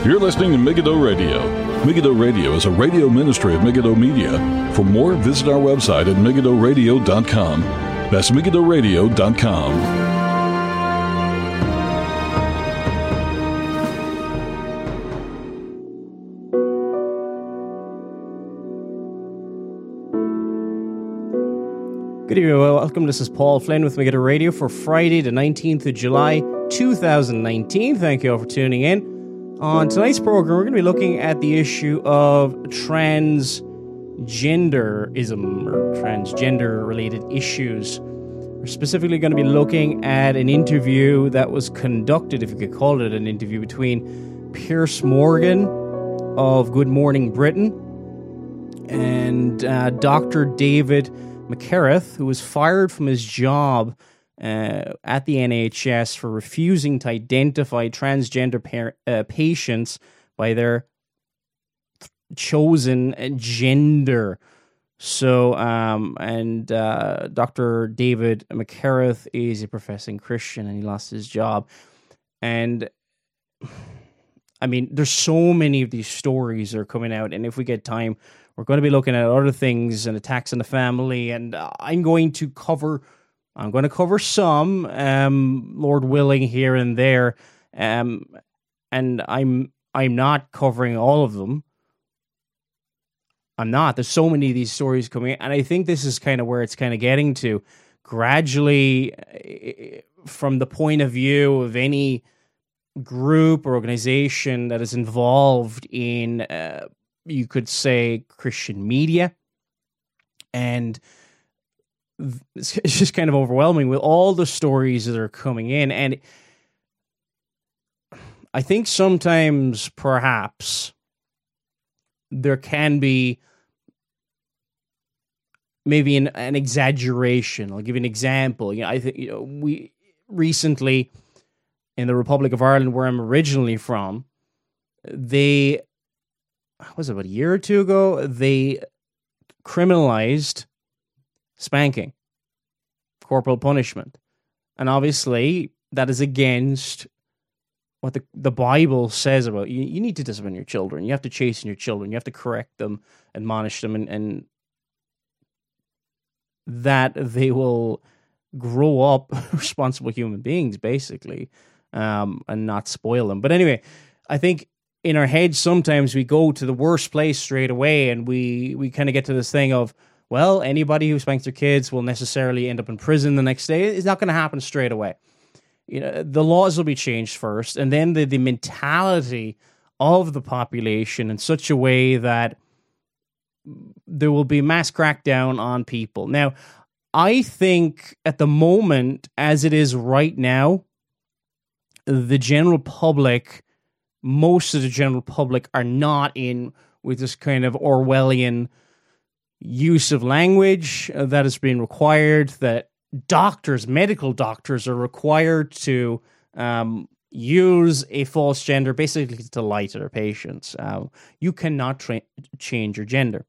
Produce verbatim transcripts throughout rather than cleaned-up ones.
You're listening to Megiddo Radio. Megiddo Radio is a radio ministry of Megiddo Media. For more, visit our website at megiddo radio dot com. That's megiddo radio dot com. Good evening, welcome. This is Paul Flynn with Megiddo Radio for Friday, the nineteenth of July, two thousand nineteen. Thank you all for tuning in. On tonight's program, we're going to be looking at the issue of transgenderism or transgender-related issues. We're specifically going to be looking at an interview that was conducted, if you could call it an interview, between Piers Morgan of Good Morning Britain and uh, Doctor David McCarthy, who was fired from his job uh, at the N H S for refusing to identify transgender par- uh, patients by their th- chosen gender. So, um, and uh, Doctor David McCarthy is a professing Christian, and he lost his job. And I mean, there's so many of these stories that are coming out, and if we get time, we're going to be looking at other things and attacks on the family, and I'm going to cover, I'm going to cover some, um, Lord willing, here and there, um, and I'm I'm not covering all of them. I'm not. There's so many of these stories coming, and I think this is kind of where it's kind of getting to, gradually, from the point of view of any group or organization that is involved in, uh, you could say, Christian media, and it's just kind of overwhelming with all the stories that are coming in. And I think sometimes, perhaps, there can be maybe an, an exaggeration. I'll give you an example. You know, I think, you know, we recently in the Republic of Ireland, where I'm originally from, they, was it about a year or two ago, they criminalized spanking, corporal punishment. And obviously, that is against what the, the Bible says about you. You need to discipline your children. You have to chasten your children. You have to correct them, admonish them, and, and that they will grow up responsible human beings, basically, um, and not spoil them. But anyway, I think in our heads, sometimes we go to the worst place straight away, and we, we kind of get to this thing of, well, anybody who spanks their kids will necessarily end up in prison the next day. It's not going to happen straight away. You know, the laws will be changed first, and then the, the mentality of the population in such a way that there will be mass crackdown on people. Now, I think at the moment, as it is right now, the general public, most of the general public are not in with this kind of Orwellian use of language that is being required, that doctors, medical doctors, are required to um, use a false gender basically to lie to their patients. Uh, you cannot tra- change your gender.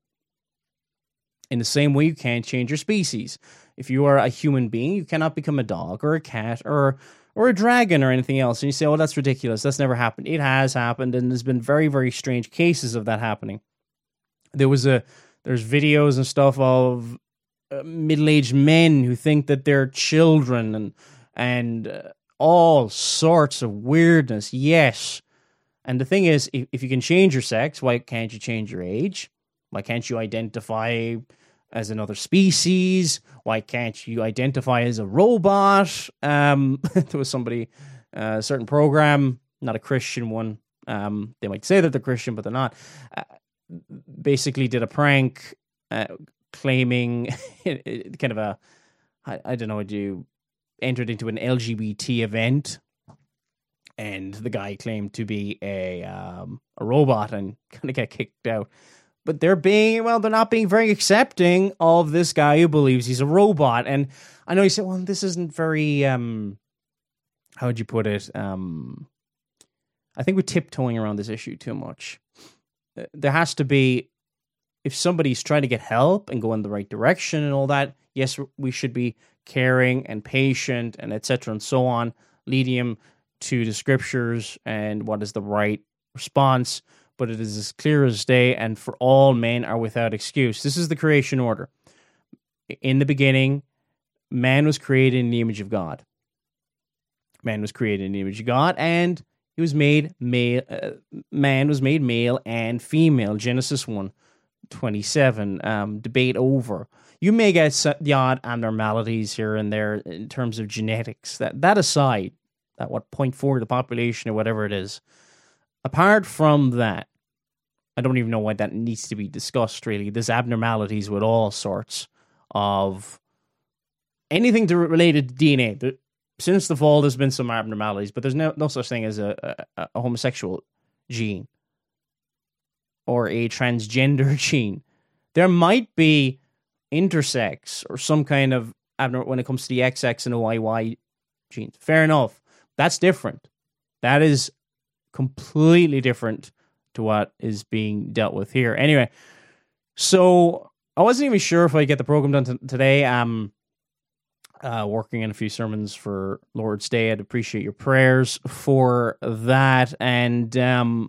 In the same way, you can't change your species. If you are a human being, you cannot become a dog or a cat or or a dragon or anything else. And you say, oh, that's ridiculous. That's never happened. It has happened, and there's been very, very strange cases of that happening. There was a there's videos and stuff of uh, middle-aged men who think that they're children and and uh, all sorts of weirdness. Yes. And the thing is, if, if you can change your sex, why can't you change your age? Why can't you identify as another species? Why can't you identify as a robot? Um, there was somebody, uh, a certain program, not a Christian one. Um, they might say that they're Christian, but they're not. Uh, basically did a prank uh, claiming kind of a, I, I don't know, you entered into an L G B T event, and the guy claimed to be a um, a robot and kind of get kicked out. But they're being, well, they're not being very accepting of this guy who believes he's a robot. And I know you say, well, this isn't very, um, how would you put it? Um, I think we're tiptoeing around this issue too much. There has to be, if somebody's trying to get help and go in the right direction and all that, yes, we should be caring and patient and et cetera and so on, leading him to the scriptures and what is the right response, but it is as clear as day, and for all men are without excuse. This is the creation order. In the beginning, man was created in the image of God. Man was created in the image of God, and he was made male. Uh, man was made male and female. Genesis one twenty-seven. Um, debate over. You may get the odd abnormalities here and there in terms of genetics. That that aside, at what zero point four of the population or whatever it is. Apart from that, I don't even know why that needs to be discussed. Really, there's abnormalities with all sorts of anything to related to D N A. There, Since the fall, there's been some abnormalities, but there's no, no such thing as a, a, a homosexual gene or a transgender gene. There might be intersex or some kind of abnormal when it comes to the X X and the Y Y genes. Fair enough. That's different. That is completely different to what is being dealt with here. Anyway, so I wasn't even sure if I get the program done t- today. Um. Uh, working on a few sermons for Lord's Day. I'd appreciate your prayers for that, and um,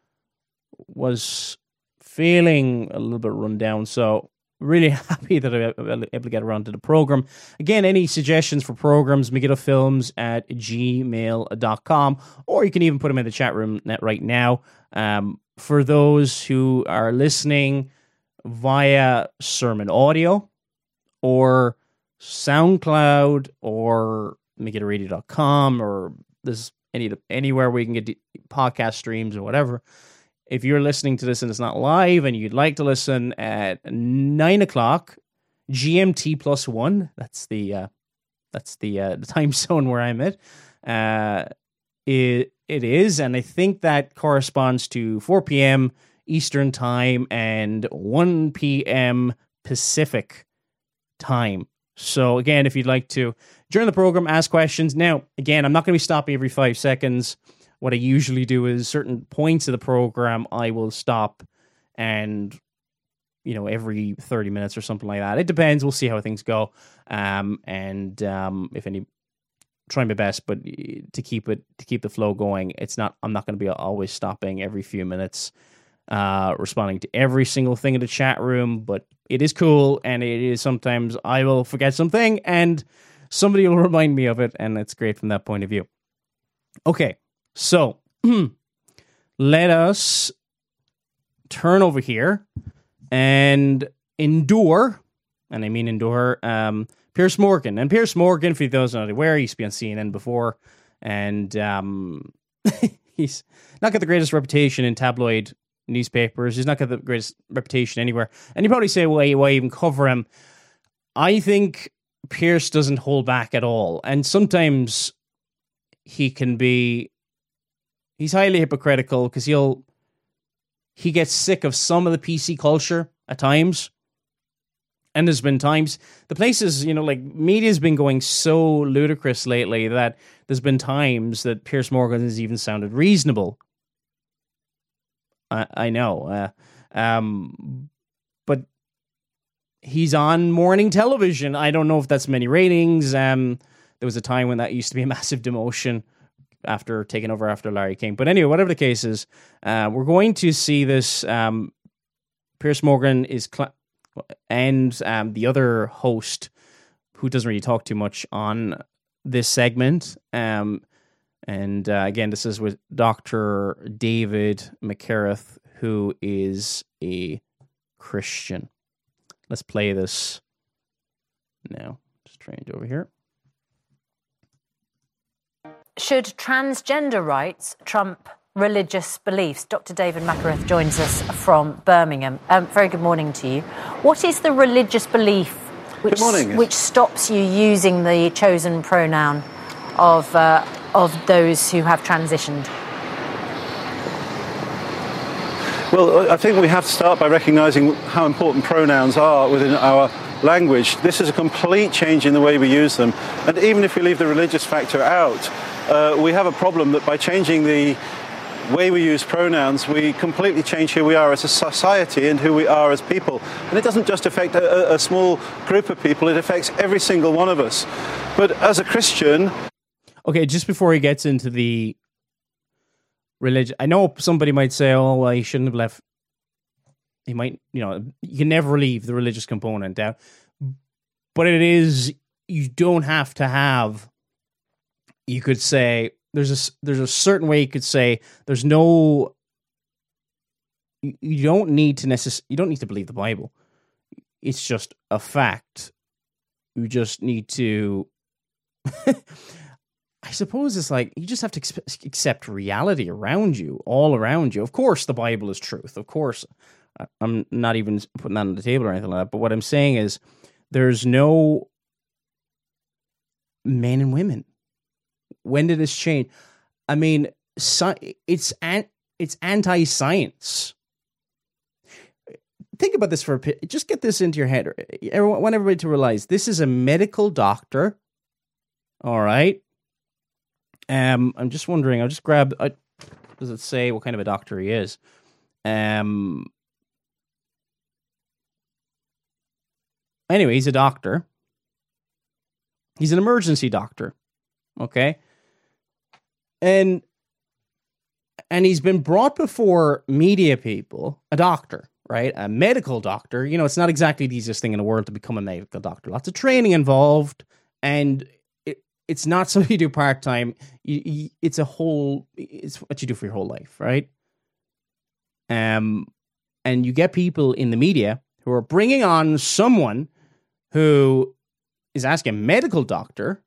was feeling a little bit run down, so really happy that I was able to get around to the program. Again, any suggestions for programs, megiddo.films at gmail dot com, or you can even put them in the chat room right now. Um, for those who are listening via sermon audio, or SoundCloud, or megiddo radio dot com, or this any anywhere where you can get the podcast streams or whatever. If you're listening to this and it's not live and you'd like to listen at nine o'clock G M T plus one, that's the uh, that's the uh, the time zone where I'm at. Uh, it it is, and I think that corresponds to four p.m. Eastern time and one p.m. Pacific time. So again, if you'd like to, during the program, ask questions. Now, again, I'm not going to be stopping every five seconds. What I usually do is certain points of the program, I will stop and, you know, every thirty minutes or something like that. It depends. We'll see how things go. Um, and um, if any, try my best, but to keep it, to keep the flow going, it's not, I'm not going to be always stopping every few minutes, uh, responding to every single thing in the chat room, but it is cool, and it is sometimes I will forget something, and somebody will remind me of it, and it's great from that point of view. Okay, so let us turn over here and endure, and I mean endure, um, Piers Morgan. And Piers Morgan, for those not aware, he used to be on C N N before, and um, he's not got the greatest reputation in tabloid newspapers. He's not got the greatest reputation anywhere. And you probably say, why, why even cover him? I think Piers doesn't hold back at all. And sometimes he can be, he's highly hypocritical because he'll, he gets sick of some of the P C culture at times. And there's been times, the places, you know, like media's been going so ludicrous lately that there's been times that Piers Morgan has even sounded reasonable. I, I know, uh, um, but he's on morning television. I don't know if that's many ratings. Um, there was a time when that used to be a massive demotion after taking over after Larry King. But anyway, whatever the case is, uh, we're going to see this. Um, Piers Morgan is, cl- and um, the other host, who doesn't really talk too much on this segment. Um, And uh, again, this is with Doctor David McCareth, who is a Christian. Let's play this now. Just trying to over here. Should transgender rights trump religious beliefs? Doctor David McCareth joins us from Birmingham. Um, very good morning to you. What is the religious belief which, which stops you using the chosen pronoun of uh, of those who have transitioned? Well, I think we have to start by recognising how important pronouns are within our language. This is a complete change in the way we use them. And even if we leave the religious factor out, uh, we have a problem that by changing the way we use pronouns, we completely change who we are as a society and who we are as people. And it doesn't just affect a, a small group of people, it affects every single one of us. But as a Christian... Okay, just before he gets into the religion. I know somebody might say, "Oh, well, he shouldn't have left." He might, you know, you can never leave the religious component out, but it is you don't have to have. You could say there's a there's a certain way you could say there's no. You, you don't need to necess- You don't need to believe the Bible. It's just a fact. You just need to. I suppose it's like you just have to ex- accept reality around you, all around you. Of course, the Bible is truth. Of course, I'm not even putting that on the table or anything like that. But what I'm saying is, there's no men and women. When did this change? I mean, it's an, it's anti-science. Think about this for a bit. Just get this into your head. I want everybody to realize this is a medical doctor. All right. Um, I'm just wondering. I'll just grab. Uh, does it say what kind of a doctor he is? Um. Anyway, he's a doctor. He's an emergency doctor. Okay. And and he's been brought before media people, a doctor, right? A medical doctor. You know, it's not exactly the easiest thing in the world to become a medical doctor. Lots of training involved, and it, it's not something you do part-time. You, you, it's a whole, it's what you do for your whole life, right? Um, and you get people in the media who are bringing on someone who is asking a medical doctor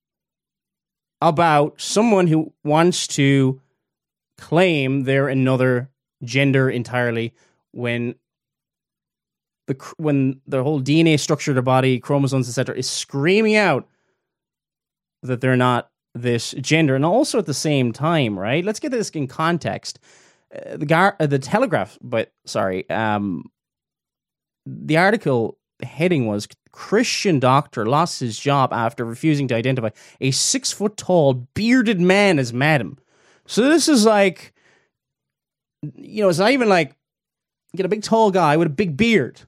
about someone who wants to claim they're another gender entirely when the when the whole D N A structure of the body, chromosomes, et cetera, is screaming out that they're not this gender. And also at the same time, right? Let's get this in context. Uh, the Gar- uh, the Telegraph, but sorry, um, the article the heading was Christian doctor lost his job after refusing to identify a six foot tall bearded man as madam. So this is like, you know, it's not even like get a big tall guy with a big beard.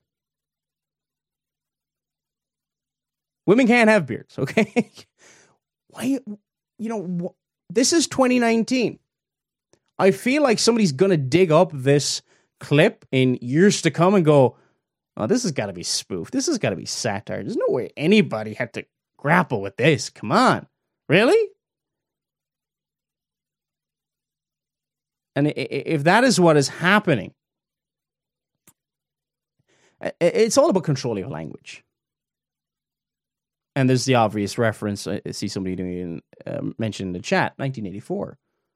Women can't have beards, okay? Why, you know, this is twenty nineteen. I feel like somebody's going to dig up this clip in years to come and go, oh, this has got to be spoofed. This has got to be satire. There's no way anybody had to grapple with this. Come on. Really? And if that is what is happening, it's all about controlling your language. And there's the obvious reference. I see somebody doing uh, mentioned in the chat, nineteen eighty-four.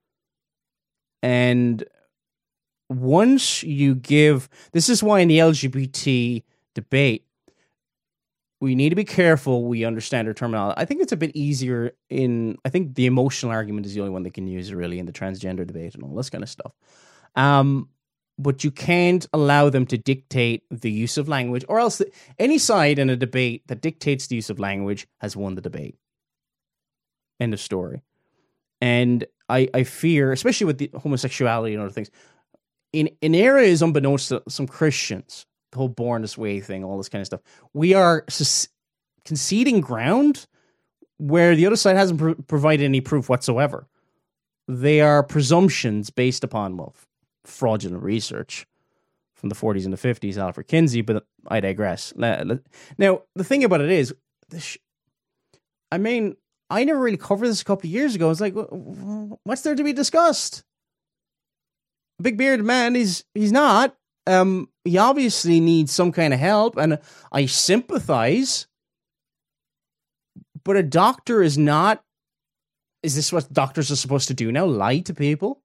And once you give, this is why in the L G B T debate, we need to be careful we understand our terminology. I think it's a bit easier in, I think the emotional argument is the only one they can use really in the transgender debate and all this kind of stuff. Um, but you can't allow them to dictate the use of language, or else the, any side in a debate that dictates the use of language has won the debate. End of story. And I, I fear, especially with the homosexuality and other things, in, in areas unbeknownst to some Christians, the whole born this way thing, all this kind of stuff, we are sus- conceding ground where the other side hasn't pr- provided any proof whatsoever. They are presumptions based upon, well, fraudulent research from the forties and the fifties, Alfred Kinsey, but I digress. Now, the thing about it is, this, I mean, I never really covered this a couple of years ago. It's like, what's there to be discussed? A big bearded man, he's, he's not. Um, he obviously needs some kind of help, and I sympathize. But a doctor is not. Is this what doctors are supposed to do now? Lie to people?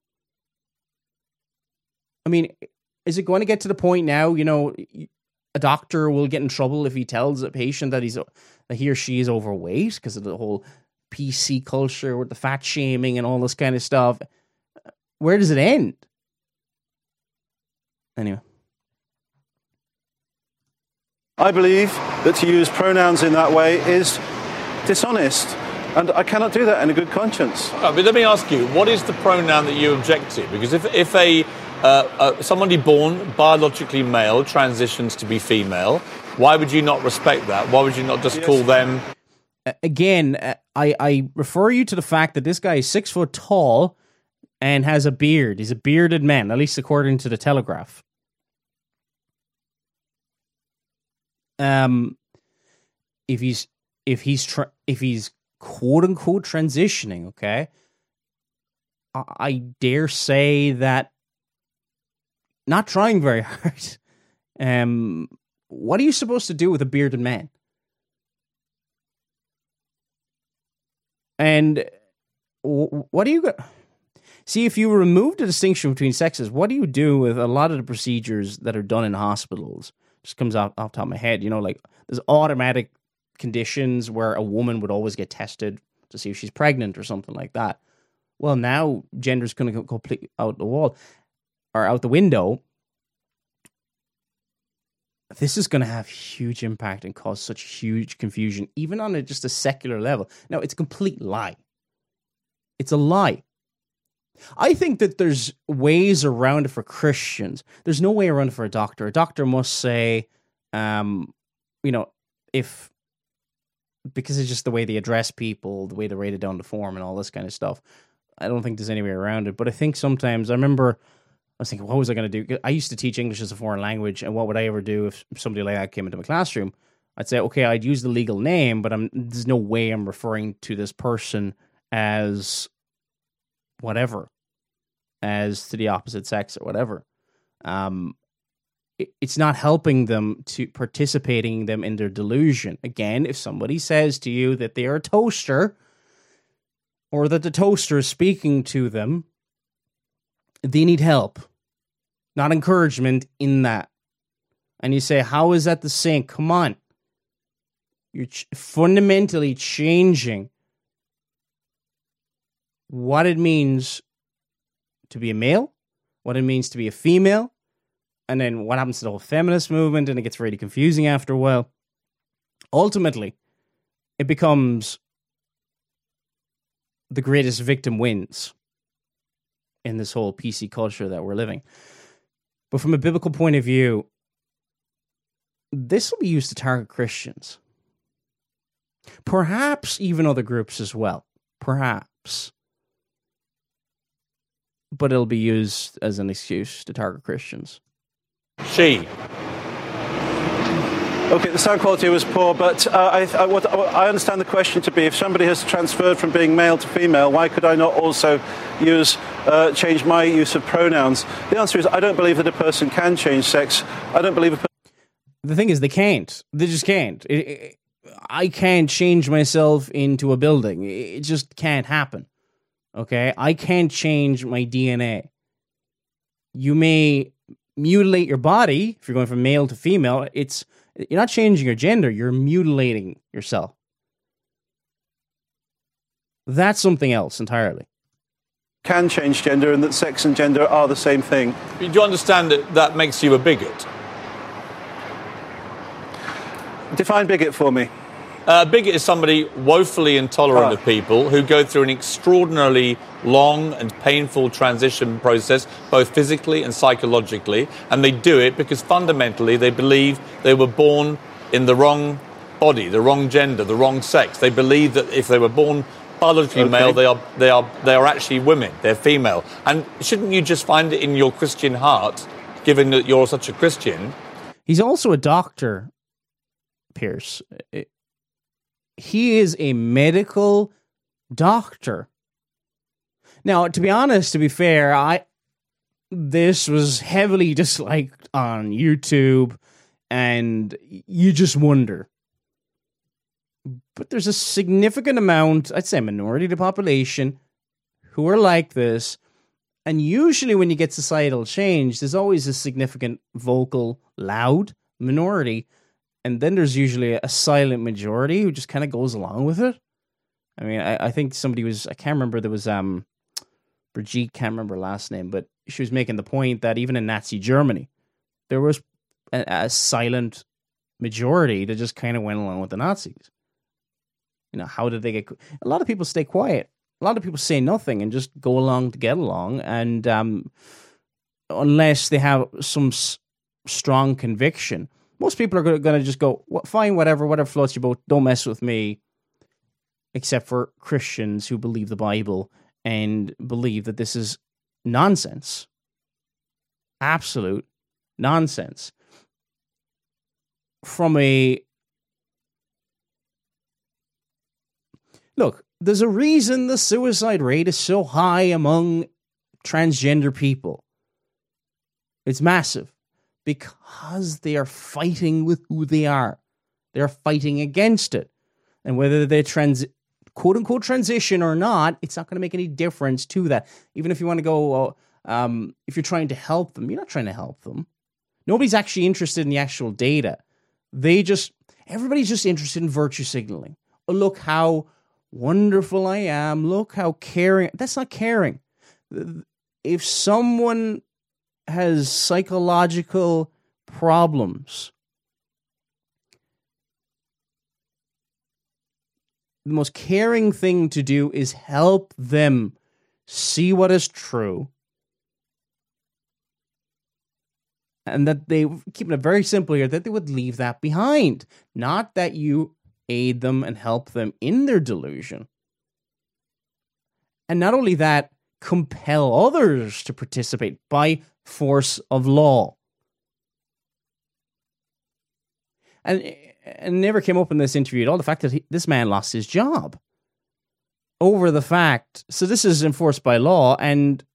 I mean, is it going to get to the point now, you know, a doctor will get in trouble if he tells a patient that he's that he or she is overweight because of the whole P C culture with the fat shaming and all this kind of stuff? Where does it end? Anyway. I believe that to use pronouns in that way is dishonest, and I cannot do that in a good conscience. Oh, but let me ask you, what is the pronoun that you object to? Because if if a uh, uh, somebody born biologically male transitions to be female, why would you not respect that? Why would you not just yes. call them? Again, I I refer you to the fact that this guy is six foot tall, and has a beard. He's a bearded man, at least according to the Telegraph. Um, if he's if he's tra- if he's quote unquote transitioning, okay, I, I dare say that not trying very hard. Um, what are you supposed to do with a bearded man? And what do you got? See, if you remove the distinction between sexes, what do you do with a lot of the procedures that are done in hospitals? Just comes off, off the top of my head. You know, like there's automatic conditions where a woman would always get tested to see if she's pregnant or something like that. Well, now gender's going to go completely out the wall or out the window. This is going to have huge impact and cause such huge confusion, even on a, just a secular level. Now, it's a complete lie. It's a lie. I think that there's ways around it for Christians. There's no way around it for a doctor. A doctor must say, um, you know, if, because it's just the way they address people, the way they write it down the form and all this kind of stuff. I don't think there's any way around it. But I think sometimes, I remember, I was thinking, what was I going to do? I used to teach English as a foreign language, and what would I ever do if somebody like that came into my classroom? I'd say, okay, I'd use the legal name, but I'm, there's no way I'm referring to this person as whatever, as to the opposite sex or whatever. Um, it, it's not helping them to participating them in their delusion. Again, if somebody says to you that they are a toaster, or that the toaster is speaking to them, they need help, not encouragement in that. And you say, how is that the same? Come on. You're ch- fundamentally changing what it means to be a male, what it means to be a female, and then what happens to the whole feminist movement, and it gets really confusing after a while. Ultimately, it becomes the greatest victim wins in this whole P C culture that we're living. But from a biblical point of view, this will be used to target Christians. Perhaps even other groups as well. Perhaps. But it'll be used as an excuse to target Christians. She. Okay, the sound quality was poor, but uh, I, I, what, I understand the question to be, if somebody has transferred from being male to female, why could I not also use uh, change my use of pronouns? The answer is I don't believe that a person can change sex. I don't believe a person... The thing is, they can't. They just can't. It, it, I can't change myself into a building. It just can't happen. Okay? I can't change my D N A. You may mutilate your body if you're going from male to female. It's You're not changing your gender, you're mutilating yourself. That's something else entirely. Can change gender, and that sex and gender are the same thing. Do you understand that that makes you a bigot? Define bigot for me. Uh, a bigot is somebody woefully intolerant Ah. of people who go through an extraordinarily long and painful transition process, both physically and psychologically, and they do it because fundamentally they believe they were born in the wrong body, the wrong gender, the wrong sex. They believe that if they were born biologically Okay. male, they are they are they are actually women. They're female. And shouldn't you just find it in your Christian heart, given that you're such a Christian? He's also a doctor, Pierce. He is a medical doctor. Now, to be honest, to be fair, I this was heavily disliked on YouTube, and you just wonder. But there's a significant amount, I'd say a minority of the population, who are like this. And usually when you get societal change, there's always a significant vocal, loud minority. And then there's usually a silent majority who just kind of goes along with it. I mean, I, I think somebody was, I can't remember, there was, um, Brigitte, can't remember her last name, but she was making the point that even in Nazi Germany, there was a, a silent majority that just kind of went along with the Nazis. You know, how did they get, a lot of people stay quiet. A lot of people say nothing and just go along to get along. And um, unless they have some s- strong conviction, most people are going to just go, well, fine, whatever, whatever floats your boat. Don't mess with me. Except for Christians who believe the Bible and believe that this is nonsense. Absolute nonsense. From a look, there's a reason the suicide rate is so high among transgender people. It's massive because they are fighting with who they are. They're fighting against it. And whether they trans quote unquote transition or not, it's not going to make any difference to that. Even if you want to go, um, if you're trying to help them, you're not trying to help them. Nobody's actually interested in the actual data. They just, everybody's just interested in virtue signaling. Oh, look how wonderful I am. Look how caring. That's not caring. If someone has psychological problems, the most caring thing to do is help them see what is true. And that they, keeping it very simple here, that they would leave that behind. Not that you aid them and help them in their delusion. And not only that, compel others to participate by force of law. And and never came up in this interview at all, the fact that he, this man lost his job over the fact. So this is enforced by law, and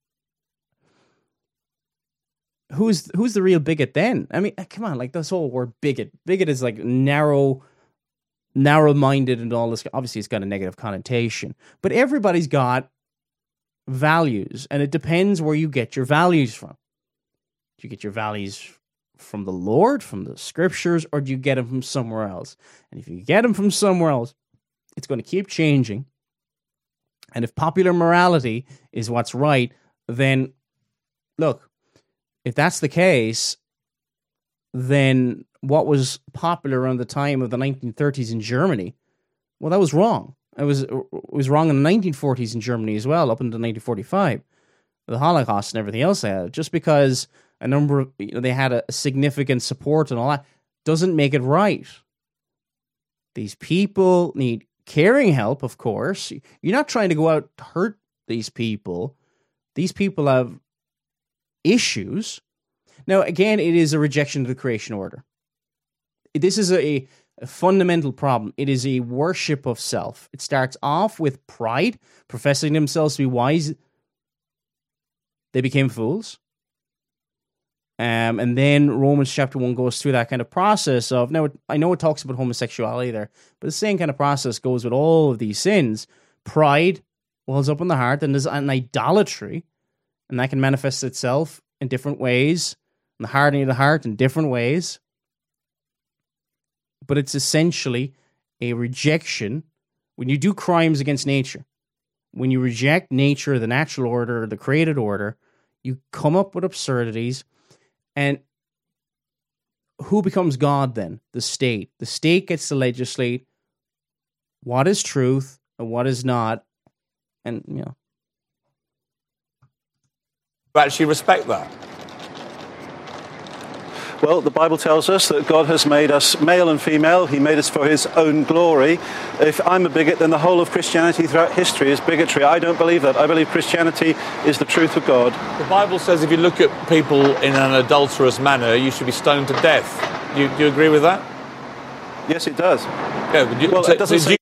who's who's the real bigot then? I mean, come on, like this whole word bigot. Bigot is like narrow, narrow-minded and all this. Obviously, it's got a negative connotation, but everybody's got values, and it depends where you get your values from. Do you get your values from the Lord, from the scriptures, or do you get them from somewhere else? And if you get them from somewhere else, it's going to keep changing. And if popular morality is what's right, then look, if that's the case, then what was popular around the time of the nineteen thirties in Germany, well, that was wrong. It was, it was wrong in the nineteen forties in Germany as well, up until nineteen forty-five. The Holocaust and everything else they had. Just because a number of, you know, they had a significant support and all that, doesn't make it right. These people need caring help, of course. You're not trying to go out to hurt these people. These people have issues. Now, again, it is a rejection of the creation order. This is a, a fundamental problem. It is a worship of self. It starts off with pride, professing themselves to be wise. They became fools. Um, and then Romans chapter one goes through that kind of process of, now it, I know it talks about homosexuality there, but the same kind of process goes with all of these sins. Pride wells up in the heart, and there's an idolatry, and that can manifest itself in different ways, in the hardening of the heart in different ways. But it's essentially a rejection. When you do crimes against nature, when you reject nature, the natural order, the created order, you come up with absurdities. And who becomes God then? The state. The state gets to legislate what is truth and what is not. And, you know. You actually respect that? Well, the Bible tells us that God has made us male and female. He made us for his own glory. If I'm a bigot, then the whole of Christianity throughout history is bigotry. I don't believe that. I believe Christianity is the truth of God. The Bible says if you look at people in an adulterous manner, you should be stoned to death. Do you, do you agree with that? Yes, it does. Yeah, but you, well, so, it doesn't so say... you...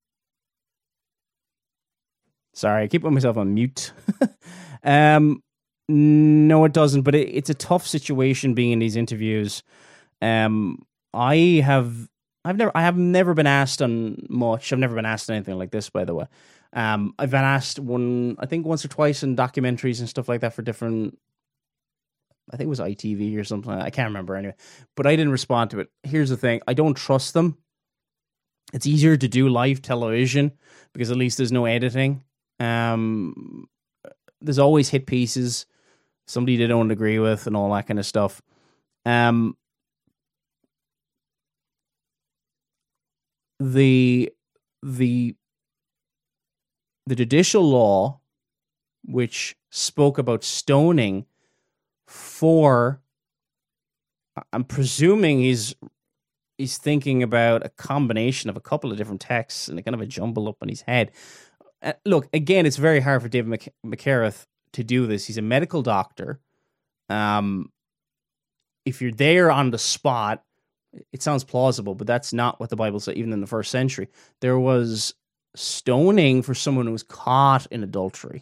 Sorry, I keep putting myself on mute. um... No, it doesn't, but it, it's a tough situation being in these interviews. Um, I have, I've never, I have never been asked on much. I've never been asked anything like this, by the way. Um, I've been asked one, I think once or twice in documentaries and stuff like that for different, I think it was I T V or something. I can't remember anyway, but I didn't respond to it. Here's the thing. I don't trust them. It's easier to do live television because at least there's no editing. Um, there's always hit pieces. Somebody they don't agree with and all that kind of stuff. Um, the the the judicial law, which spoke about stoning for, I'm presuming he's he's thinking about a combination of a couple of different texts and a kind of a jumble up in his head. Uh, look, again, it's very hard for David Mc- McCarrick to do this. He's a medical doctor. Um, if you're there on the spot, it sounds plausible, but that's not what the Bible said, even in the first century. There was stoning for someone who was caught in adultery.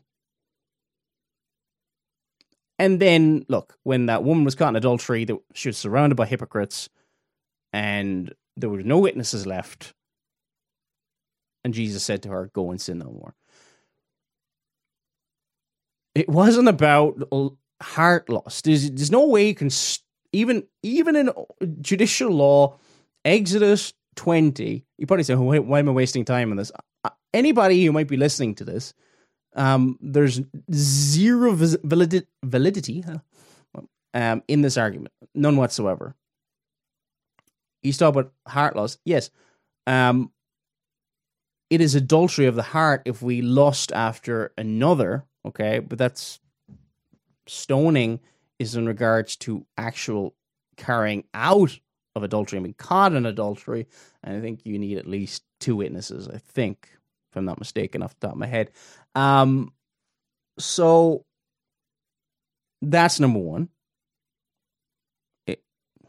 And then, look, when that woman was caught in adultery, she was surrounded by hypocrites, and there were no witnesses left. And Jesus said to her, go and sin no more. It wasn't about heart loss. There's, there's no way you can, st- even, even in judicial law, Exodus twenty, you probably say, oh, why, why am I wasting time on this? Anybody who might be listening to this, Um, there's zero vis- validi- validity um, in this argument. None whatsoever. You talk about heart loss. Yes. Um, it is adultery of the heart if we lust after another, okay? But that's stoning is in regards to actual carrying out of adultery. I mean, caught in adultery, and I think you need at least two witnesses, I think, if I'm not mistaken, off the top of my head. Um, so that's number one. It,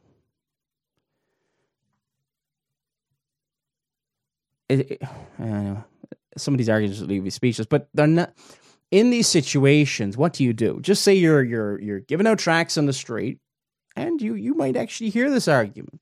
it, it, uh, some of these arguments leave you speechless, but they're not. In these situations, what do you do? Just say you're you're you're giving out tracts on the street, and you you might actually hear this argument.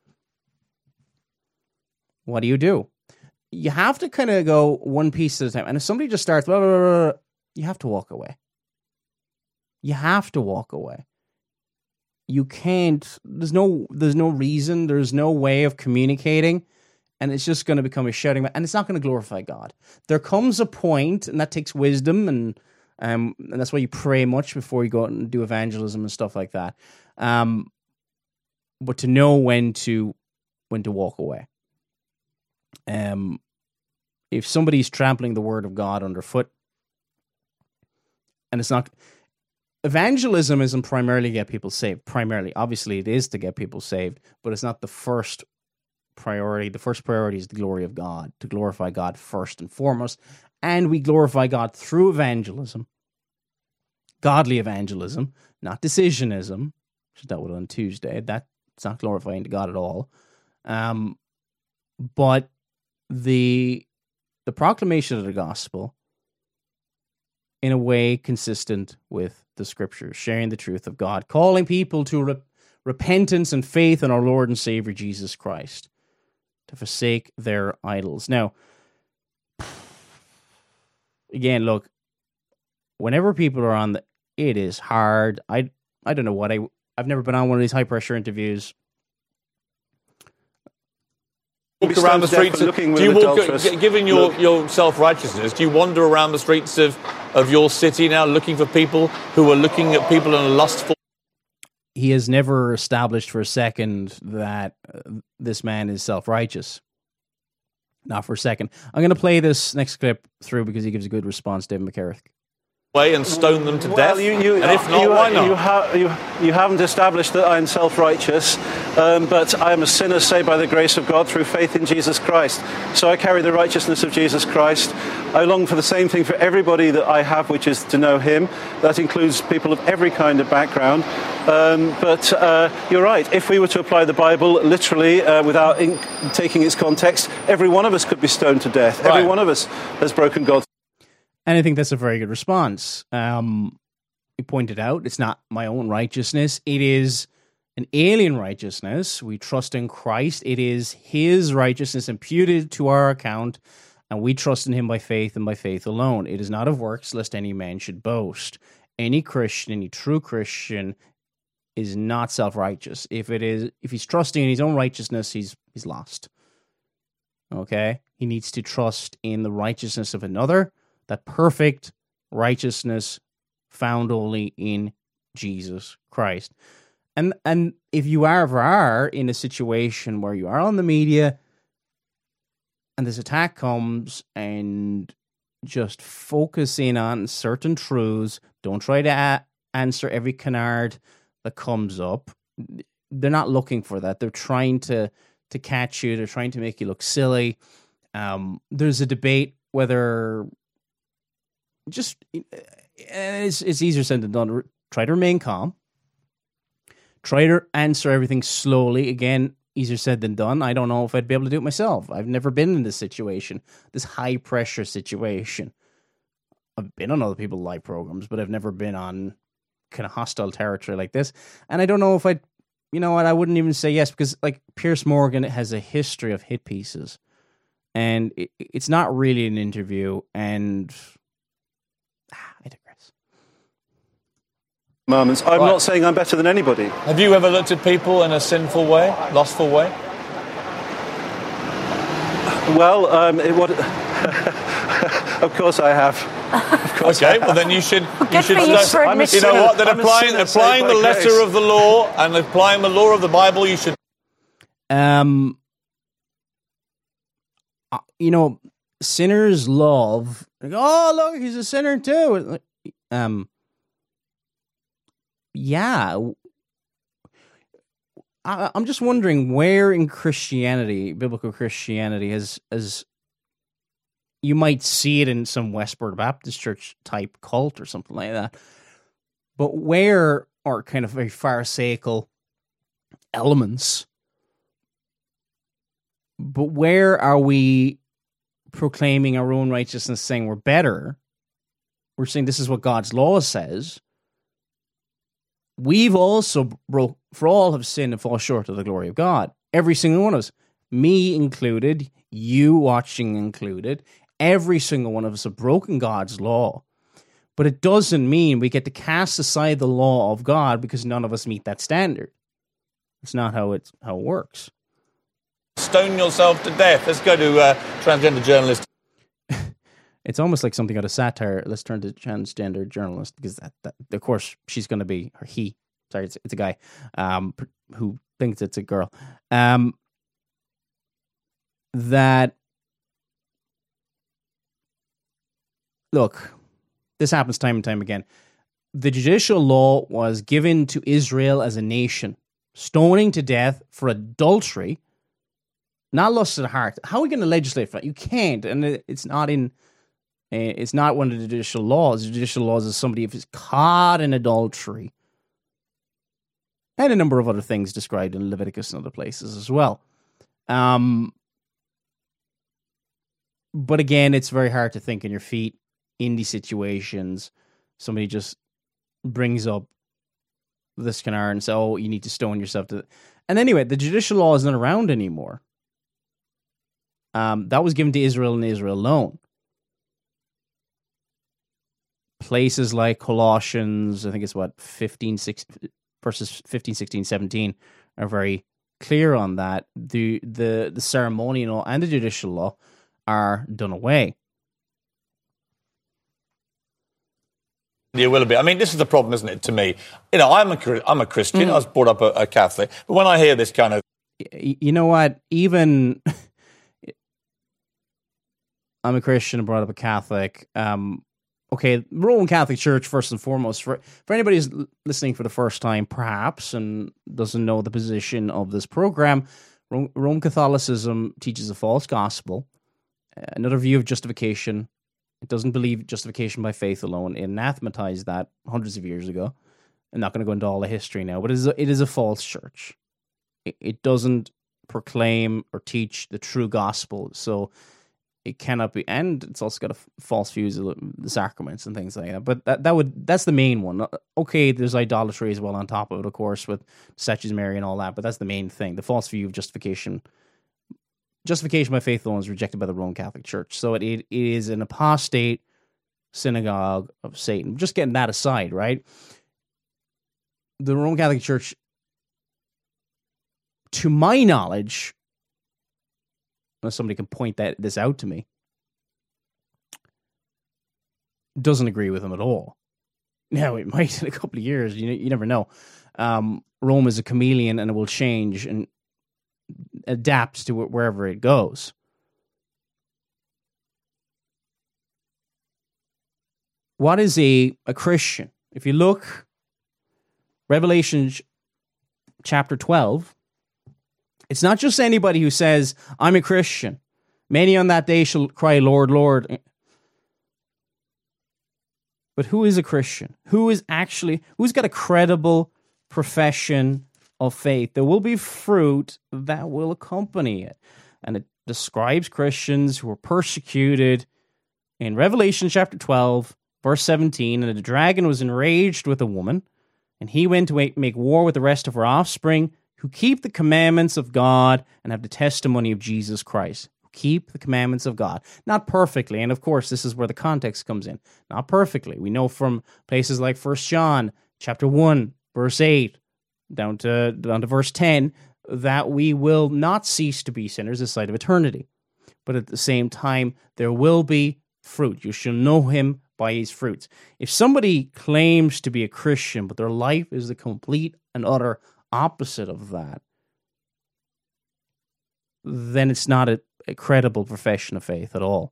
What do you do? You have to kind of go one piece at a time. And if somebody just starts, blah, blah, blah, blah, you have to walk away. You have to walk away. You can't, there's no, there's no reason, there's no way of communicating, and it's just going to become a shouting match, and it's not going to glorify God. There comes a point, and that takes wisdom, and um, and that's why you pray much before you go out and do evangelism and stuff like that. Um, but to know when to, when to walk away. Um, if somebody's trampling the word of God underfoot, and it's not, evangelism isn't primarily to get people saved. Primarily, obviously, it is to get people saved, but it's not the first priority. The first priority is the glory of God, to glorify God first and foremost, and we glorify God through evangelism, godly evangelism, not decisionism, which is dealt with on Tuesday. That's not glorifying to God at all. Um, but the the proclamation of the gospel in a way consistent with the scriptures, sharing the truth of God, calling people to re- repentance and faith in our Lord and Savior Jesus Christ, to forsake their idols. Now, again, look, whenever people are on the, it is hard. I I don't know what I I've never been on one of these high pressure interviews. Walk around the streets. Of, do you walk, given your, your self-righteousness, do you wander around the streets of, of your city now looking for people who are looking at people in a lustful? He has never established for a second that uh, this man is self-righteous. Not for a second. I'm going to play this next clip through because he gives a good response, David McCarrick. And stone them to well, death? You, you, and if not, you, why not? You, ha- you, you haven't established that I'm self-righteous, um, but I am a sinner saved by the grace of God through faith in Jesus Christ. So I carry the righteousness of Jesus Christ. I long for the same thing for everybody that I have, which is to know him. That includes people of every kind of background. Um, but uh, you're right. If we were to apply the Bible literally uh, without in- taking its context, every one of us could be stoned to death. Right. Every one of us has broken God's. And I think that's a very good response. Um, you pointed out, it's not my own righteousness. It is an alien righteousness. We trust in Christ. It is his righteousness imputed to our account, and we trust in him by faith and by faith alone. It is not of works, lest any man should boast. Any Christian, any true Christian, is not self-righteous. If it is, if he's trusting in his own righteousness, he's he's lost. Okay? He needs to trust in the righteousness of another, that perfect righteousness found only in Jesus Christ. And and if you are ever are in a situation where you are on the media and this attack comes, and just focus in on certain truths, don't try to a- answer every canard that comes up. They're not looking for that. They're trying to, to catch you. They're trying to make you look silly. Um, there's a debate whether... Just it's, it's easier said than done. Try to remain calm. Try to answer everything slowly. Again, easier said than done. I don't know if I'd be able to do it myself. I've never been in this situation, this high pressure situation. I've been on other people's live programs, but I've never been on kind of hostile territory like this. And I don't know if I'd, you know what, I wouldn't even say yes, because like Piers Morgan has a history of hit pieces. And it, it's not really an interview. And ah, I digress. Moments. I'm Right. not saying I'm better than anybody. Have you ever looked at people in a sinful way, lustful way? Well, um, it would. Of course I have. Of course Okay, I well have. then you should. Good you should for you start- for I'm a admitting You know sinner. what? Then I'm a applying sinner applying saved the by letter grace. of the law and applying the law of the Bible, you should. Um, uh, you know, sinners love, like, oh, look, he's a sinner too. Um, yeah. I, I'm just wondering where in Christianity, biblical Christianity, has, has you might see it in some Westport Baptist Church type cult or something like that, but where are kind of very pharisaical elements? But where are we proclaiming our own righteousness, saying we're better? We're saying this is what God's law says. We've also broke, for all have sinned and fall short of the glory of God. Every single one of us, me included, you watching included, every single one of us have broken God's law. But it doesn't mean we get to cast aside the law of God because none of us meet that standard. It's not how it, how it works. Stone yourself to death. Let's go to uh, transgender journalist. It's almost like something out of satire. Let's turn to transgender journalist because that, that of course, she's going to be, or he, sorry, it's, it's a guy um, who thinks it's a girl. Um, that, look, this happens time and time again. The judicial law was given to Israel as a nation, stoning to death for adultery. Not lust of the heart. How are we going to legislate for that? You can't, and it's not in. Uh, it's not one of the judicial laws. The judicial laws is somebody if is caught in adultery, and a number of other things described in Leviticus and other places as well. Um, but again, it's very hard to think on your feet in these situations. Somebody just brings up this kind of and says, "Oh, you need to stone yourself to." And anyway, the judicial law is not around anymore. Um, that was given to Israel and Israel alone. Places like Colossians, I think it's what, fifteen, sixteen, verses fifteen, sixteen, seventeen, are very clear on that. The, the, the ceremonial and the judicial law are done away. You will be. I mean, this is the problem, isn't it, to me? You know, I'm a, I'm a Christian. Mm. I was brought up a, a Catholic. But when I hear this kind of... You know what? Even... I'm a Christian and brought up a Catholic. Um, okay, Roman Catholic Church, first and foremost. For, for anybody who's listening for the first time, perhaps, and doesn't know the position of this program, Rome, Roman Catholicism teaches a false gospel, another view of justification. It doesn't believe justification by faith alone. It anathematized that hundreds of years ago. I'm not going to go into all the history now, but it is a, it is a false church. It, it doesn't proclaim or teach the true gospel, so it cannot be, and it's also got a f- false views of the sacraments and things like that. But that that would that's the main one. Okay, there's idolatry as well on top of it, of course, with statues of Mary and all that. But that's the main thing. The false view of justification, justification by faith alone, is rejected by the Roman Catholic Church. So it it is an apostate synagogue of Satan. Just getting that aside, right? The Roman Catholic Church, to my knowledge, unless somebody can point that this out to me, doesn't agree with him at all. Now, it might in a couple of years. You you never know. Um, Rome is a chameleon, and it will change and adapt to it wherever it goes. What is a, a Christian? If you look, Revelation chapter twelve, it's not just anybody who says, I'm a Christian. Many on that day shall cry, Lord, Lord. But who is a Christian? Who is actually, who's got a credible profession of faith? There will be fruit that will accompany it. And it describes Christians who are persecuted in Revelation chapter twelve, verse seventeen. And the dragon was enraged with a woman, and he went to make war with the rest of her offspring, who keep the commandments of God and have the testimony of Jesus Christ. Keep the commandments of God. Not perfectly, and of course, this is where the context comes in. Not perfectly. We know from places like First John chapter one, verse eight, down to, down to verse ten, that we will not cease to be sinners this side of eternity. But at the same time, there will be fruit. You shall know him by his fruits. If somebody claims to be a Christian, but their life is the complete and utter opposite of that, then it's not a, a credible profession of faith at all.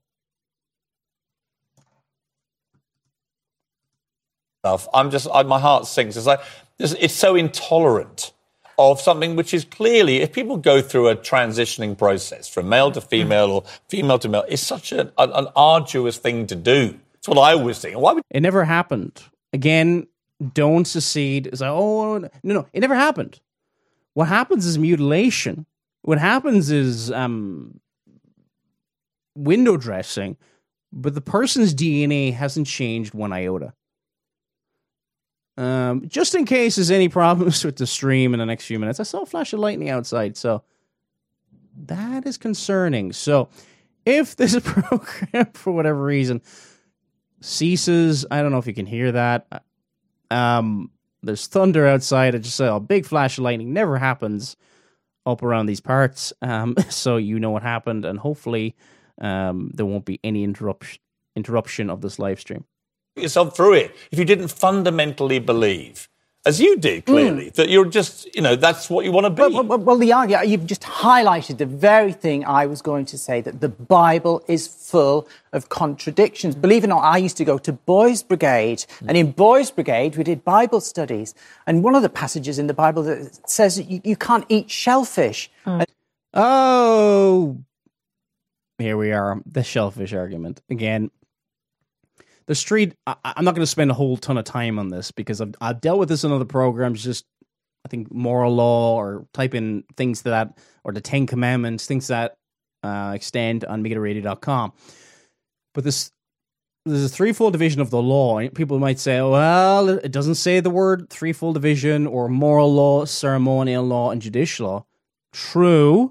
I'm just, I, my heart sinks. It's like, it's so intolerant of something which is clearly, if people go through a transitioning process from male to female or female to male, it's such a, an, an arduous thing to do. It's what I always think. Why would it never happened? Again, don't secede. It's like, oh, no, no, it never happened. What happens is mutilation. What happens is um, window dressing, but the person's D N A hasn't changed one iota. Um, just in case there's any problems with the stream in the next few minutes, I saw a flash of lightning outside, so that is concerning. So if this program, for whatever reason, ceases, I don't know if you can hear that. Um, there's thunder outside. I just saw a big flash of lightning. Never happens up around these parts, um, so you know what happened, and hopefully um, there won't be any interruption interruption of this live stream. Yourself through it if you didn't fundamentally believe, as you did clearly, mm. that you're just, you know, that's what you want to be. Well, well, well the argument, you've just highlighted the very thing I was going to say, that the Bible is full of contradictions. Believe it or not, I used to go to Boys Brigade, mm. and in Boys Brigade we did Bible studies, and one of the passages in the Bible that says that you, you can't eat shellfish. Mm. And- oh, here we are, the shellfish argument again. The street, I, I'm not going to spend a whole ton of time on this because I've, I've dealt with this in other programs, just, I think, moral law, or type in things to that, or the Ten Commandments, things that uh, extend on Megiddo Radio dot com. But this, there's a threefold division of the law. And people might say, well, it doesn't say the word threefold division, or moral law, ceremonial law, and judicial law. True.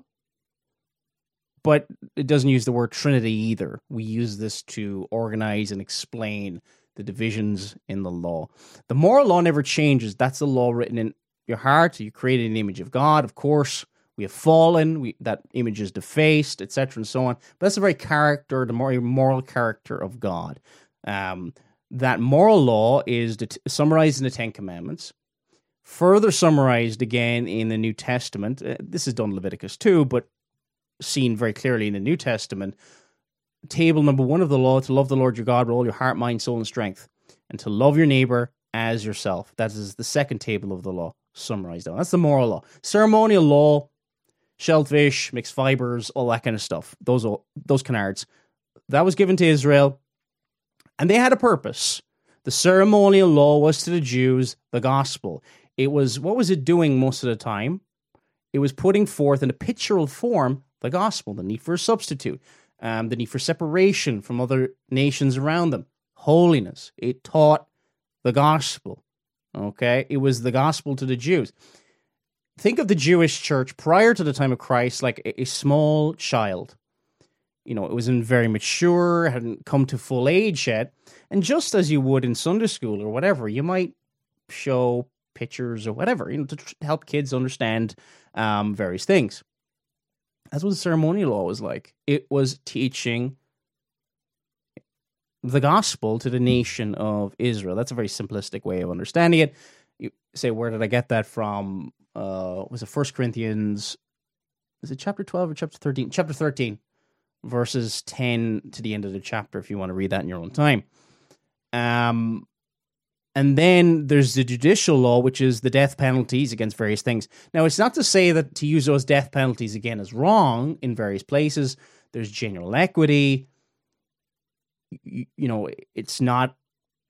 But it doesn't use the word Trinity either. We use this to organize and explain the divisions in the law. The moral law never changes. That's the law written in your heart. You created an image of God. Of course, we have fallen. We, that image is defaced, et cetera, and so on. But that's the very character, the more moral character of God. Um, that moral law is det- summarized in the Ten Commandments, further summarized again in the New Testament. Uh, this is done in Leviticus too, but seen very clearly in the New Testament. Table number one of the law, to love the Lord your God with all your heart, mind, soul, and strength, and to love your neighbor as yourself. That is the second table of the law, summarized down. That's the moral law. Ceremonial law, shellfish, mixed fibers, all that kind of stuff. Those all, those canards. That was given to Israel, and they had a purpose. The ceremonial law was to the Jews the gospel. It was, what was it doing most of the time? It was putting forth in a pictorial form the gospel, the need for a substitute, um, the need for separation from other nations around them, holiness. It taught the gospel, okay? It was the gospel to the Jews. Think of the Jewish church prior to the time of Christ like a, a small child. You know, it wasn't very mature, hadn't come to full age yet, and just as you would in Sunday school or whatever, you might show pictures or whatever, you know, to tr- help kids understand um, various things. That's what the ceremonial law was like. It was teaching the gospel to the nation of Israel. That's a very simplistic way of understanding it. You say, where did I get that from? Uh, was it First Corinthians? Is it chapter twelve or chapter thirteen? Chapter thirteen, verses ten to the end of the chapter, if you want to read that in your own time. Um, and then there's the judicial law, which is the death penalties against various things. Now, it's not to say that to use those death penalties again is wrong in various places. There's general equity. You, you know, it's not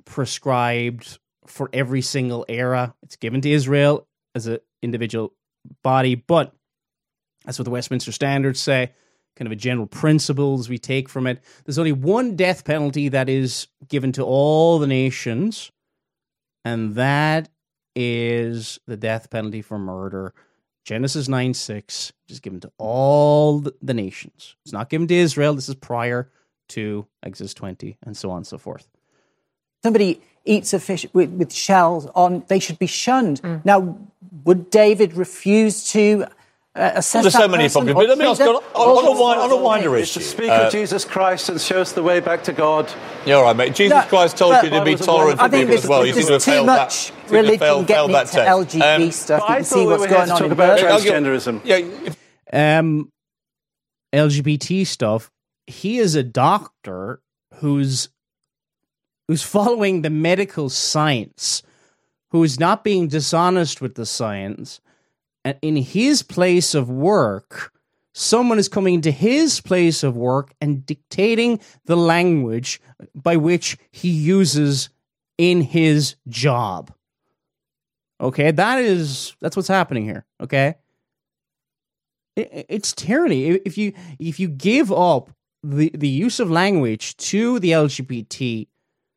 prescribed for every single era. It's given to Israel as an individual body, but that's what the Westminster Standards say, kind of a general principles we take from it. There's only one death penalty that is given to all the nations, and that is the death penalty for murder. Genesis nine six is given to all the nations. It's not given to Israel. This is prior to Exodus twenty, and so on and so forth. Somebody eats a fish with, with shells on, they should be shunned. Mm. Now, would David refuse to uh, assess well, there's that so many person? problems. But let me ask you, on, on, on, a wine, on a wider It's issue. to speak uh, of Jesus Christ and show us the way back to God. Yeah, all right, mate. Jesus No, Christ told but- you to be I was a tolerant I of think people there's, as well. You seem there's to have too failed much that. You seem to have religion failed, getting failed that into test. L G B Um, stuff. But You I can thought see we what's were here going to on talk in about Birmingham. transgenderism. Yeah, if, Um, L G B T stuff. He is a doctor who's who's following the medical science, who is not being dishonest with the science. And in his place of work, someone is coming into his place of work and dictating the language by which he uses in his job. Okay, that is that's what's happening here. Okay, it, it's tyranny. If you if you give up the the use of language to the L G B T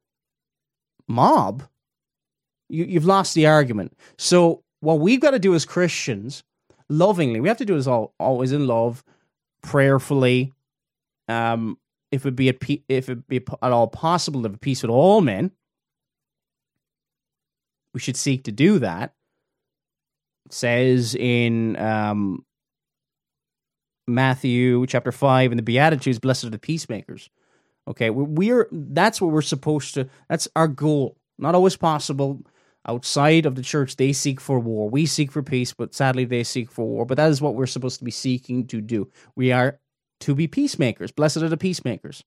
mob, you, you've lost the argument. So what we've got to do as Christians, lovingly, we have to do this all always in love, prayerfully. Um, if it be at pe- if it be at all possible to have peace with all men, we should seek to do that. It says in um, Matthew chapter five in the Beatitudes, "Blessed are the peacemakers." Okay, we're, we're that's what we're supposed to. That's our goal. Not always possible. Outside of the church, they seek for war. We seek for peace, but sadly, they seek for war. But that is what we're supposed to be seeking to do. We are to be peacemakers. Blessed are the peacemakers.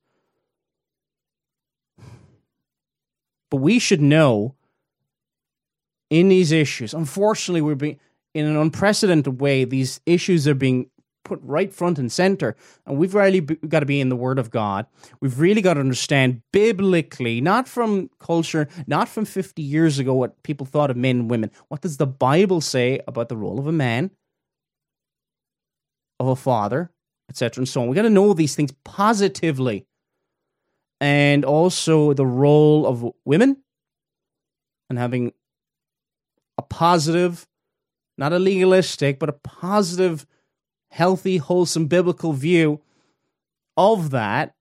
But we should know in these issues, unfortunately, we're being, in an unprecedented way, these issues are being put right front and center. And we've really be, got to be in the Word of God. We've really got to understand biblically, not from culture, not from fifty years ago, what people thought of men and women. What does the Bible say about the role of a man, of a father, et cetera, and so on? We got to know these things positively. And also the role of women and having a positive, not a legalistic, but a positive, healthy, wholesome, biblical view of that.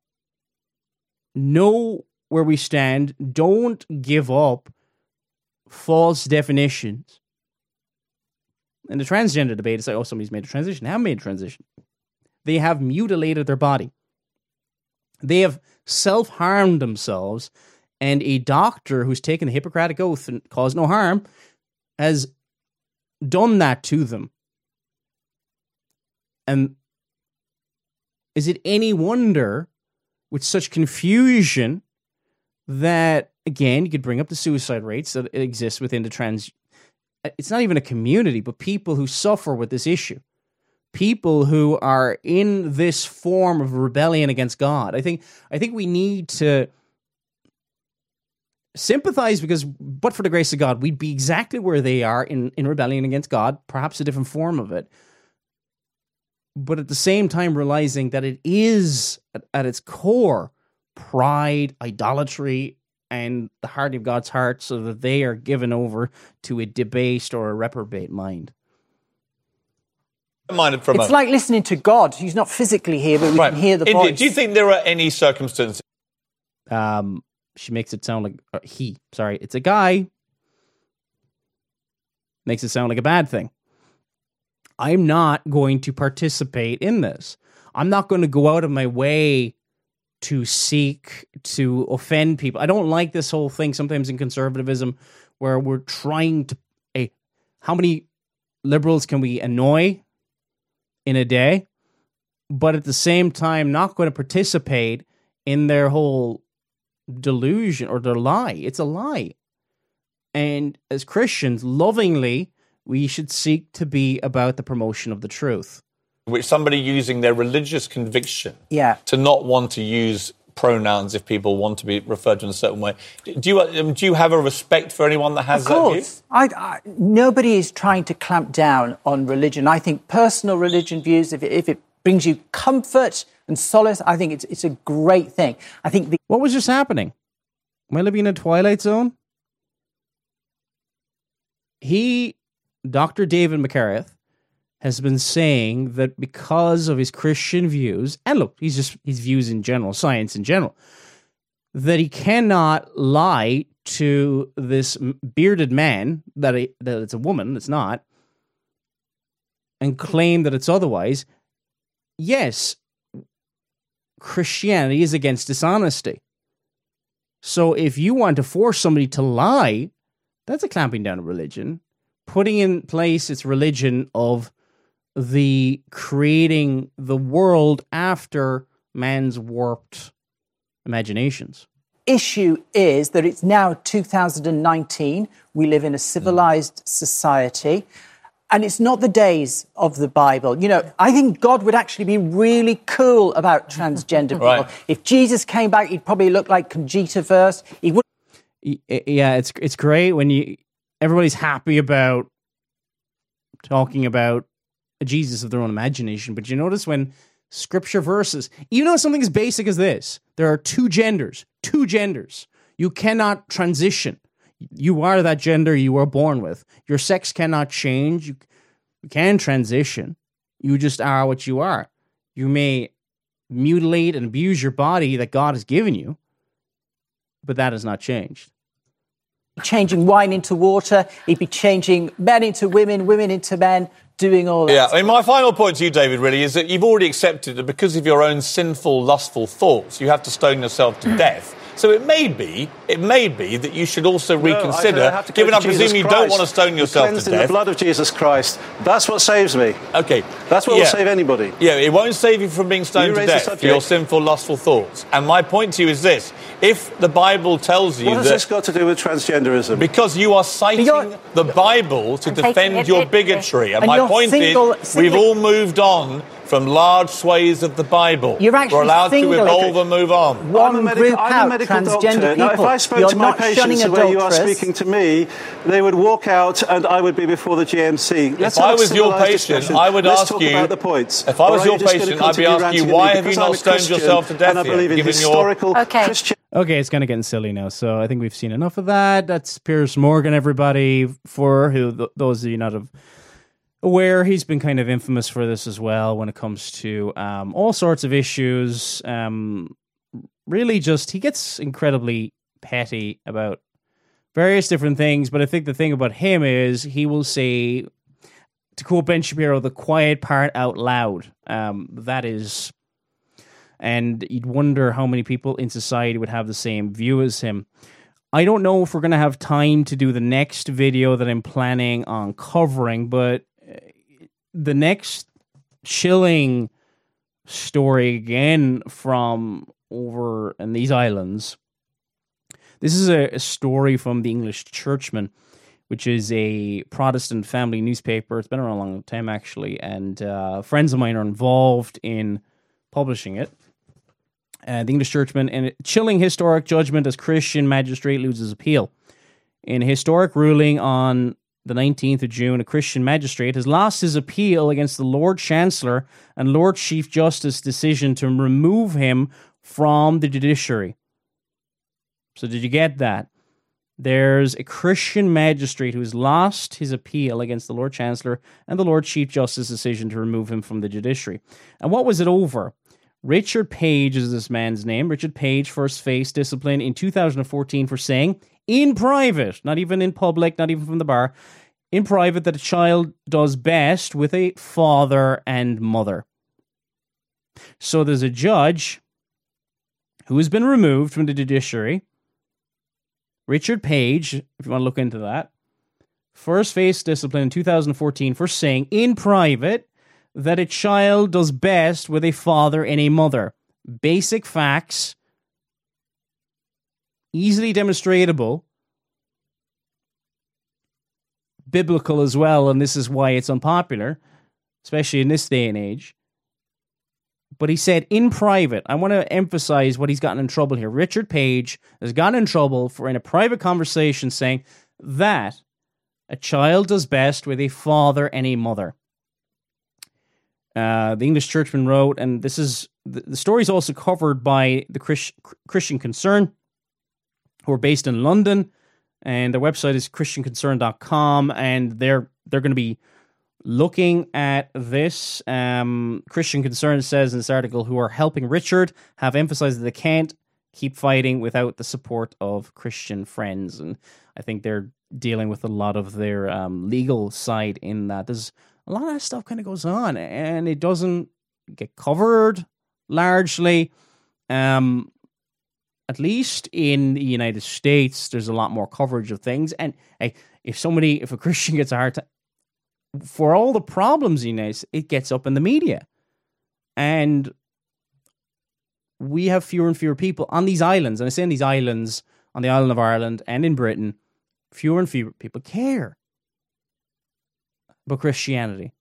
Know where we stand. Don't give up false definitions. In the transgender debate, it's like, oh, somebody's made a transition. They haven't made a transition. They have mutilated their body. They have self-harmed themselves, and a doctor who's taken the Hippocratic Oath and caused no harm has done that to them. And is it any wonder, with such confusion, that, again, you could bring up the suicide rates that exist within the trans... It's not even a community, but people who suffer with this issue. People who are in this form of rebellion against God. I think I think we need to sympathize because, but for the grace of God, we'd be exactly where they are in, in rebellion against God, perhaps a different form of it. But at the same time, realizing that it is, at, at its core, pride, idolatry, and the hardening of God's heart so that they are given over to a debased or a reprobate mind. Mind for a It's moment. like listening to God. He's not physically here, but we Right. can hear the India, voice. do you think there are any circumstances? Um, she makes it sound like uh, he. Sorry, it's a guy. Makes it sound like a bad thing. I'm not going to participate in this. I'm not going to go out of my way to seek to offend people. I don't like this whole thing sometimes in conservatism where we're trying to. Hey, how many liberals can we annoy in a day? But at the same time, not going to participate in their whole delusion or their lie. It's a lie. And as Christians, lovingly, we should seek to be about the promotion of the truth. Which somebody using their religious conviction Yeah. to not want to use pronouns if people want to be referred to in a certain way. Do you um, do you have a respect for anyone that has of course. that view? I, I, nobody is trying to clamp down on religion. I think personal religion views, if it, if it brings you comfort and solace, I think it's it's a great thing. I think the- What was just happening? Am I living in a Twilight Zone? He, Doctor David McCareth, has been saying that because of his Christian views, and look, he's just his views in general, science in general, that he cannot lie to this bearded man that, he, that it's a woman, it's not, and claim that it's otherwise. Yes, Christianity is against dishonesty. So if you want to force somebody to lie, that's a clamping down of religion. Putting in place its religion of the creating the world after man's warped imaginations. Issue is that it's now two thousand nineteen. We live in a civilized society. And it's not the days of the Bible. You know, I think God would actually be really cool about transgender people. Right. If Jesus came back, he'd probably look like Conchita Wurst. He would. Yeah, it's it's great when you everybody's happy about talking about a Jesus of their own imagination, but you notice when scripture verses, even though something as basic as this, there are two genders, two genders. You cannot transition. You are that gender you were born with. Your sex cannot change. You, you can transition. You just are what you are. You may mutilate and abuse your body that God has given you, but that has not changed. Changing wine into water. He'd be changing men into women, women into men, doing all that. Yeah, I mean, my final point to you, David, really, is that you've already accepted that because of your own sinful, lustful thoughts, you have to stone yourself to death. So it may be, it may be that you should also reconsider, no, I, I have to given I to presume you Christ. don't want to stone yourself to Cleansed in death. the blood of Jesus Christ. That's what saves me. Okay. That's what yeah. will save anybody. Yeah, it won't save you from being stoned You to raise the death for subject. your sinful, lustful thoughts. And my point to you is this. If the Bible tells you What has that... this got to do with transgenderism? Because you are citing You're- the Bible to And taking defend it- your it- bigotry. And, And my you're point single- is, singly- we've all moved on from large swathes of the Bible. You're actually We're allowed single- to evolve and move on. One I'm a medical, group I'm a out, medical transgender doctor. Now, if people. I spoke You're to my not patients shunning the way you are adulterers. speaking to me, they would walk out and I would be before the G M C. Let's If have I a was your civilised patient, discussion. I would Let's ask talk you- about the points. If I was Or are your you just gonna patient, I'd be continue asking ranting you, at me? why have Because you not I'm a stoned Christian yourself to death and I yet, believe in given your- historical Okay. Christian... Okay, it's kind of getting silly now, so I think we've seen enough of that. That's Piers Morgan, everybody, for who th- those of you not have aware, he's been kind of infamous for this as well when it comes to um, all sorts of issues. Um, really just, he gets incredibly petty about various different things, but I think the thing about him is he will say, to quote Ben Shapiro, the quiet part out loud. Um, that is... And you'd wonder how many people in society would have the same view as him. I don't know if we're going to have time to do the next video that I'm planning on covering, but the next chilling story again from over in these islands. This is a, a story from the English Churchman, which is a Protestant family newspaper. It's been around a long time, actually, and uh, friends of mine are involved in publishing it. Uh, the English Churchman, in a chilling historic judgment as Christian magistrate loses appeal. In a historic ruling on the nineteenth of June, a Christian magistrate has lost his appeal against the Lord Chancellor and Lord Chief Justice's decision to remove him from the judiciary. So did you get that? There's a Christian magistrate who has lost his appeal against the Lord Chancellor and the Lord Chief Justice's decision to remove him from the judiciary. And what was it over? Richard Page is this man's name. Richard Page first faced discipline in two thousand fourteen for saying, in private, not even in public, not even from the bar, in private, that a child does best with a father and mother. So there's a judge who has been removed from the judiciary. Richard Page, if you want to look into that, first faced discipline in two thousand fourteen for saying, in private, that a child does best with a father and a mother. Basic facts, easily demonstratable, biblical as well, and this is why it's unpopular, especially in this day and age. But he said in private, I want to emphasize what he's gotten in trouble here. Richard Page has gotten in trouble for in a private conversation saying that a child does best with a father and a mother. Uh, the English Churchman wrote, and this is the, the story is also covered by the Christ, Christian Concern, who are based in London, and their website is christian concern dot com, and they're they're going to be looking at this. Um, Christian Concern says in this article, who are helping Richard have emphasized that they can't keep fighting without the support of Christian friends, and I think they're dealing with a lot of their um, legal side in that. There's a lot of that stuff kind of goes on, and it doesn't get covered largely. Um, at least in the United States, there's a lot more coverage of things. And hey, if somebody, if a Christian gets a hard time, for all the problems he knows, it gets up in the media. And we have fewer and fewer people on these islands, and I say on these islands, on the island of Ireland and in Britain, fewer and fewer people care about Christianity.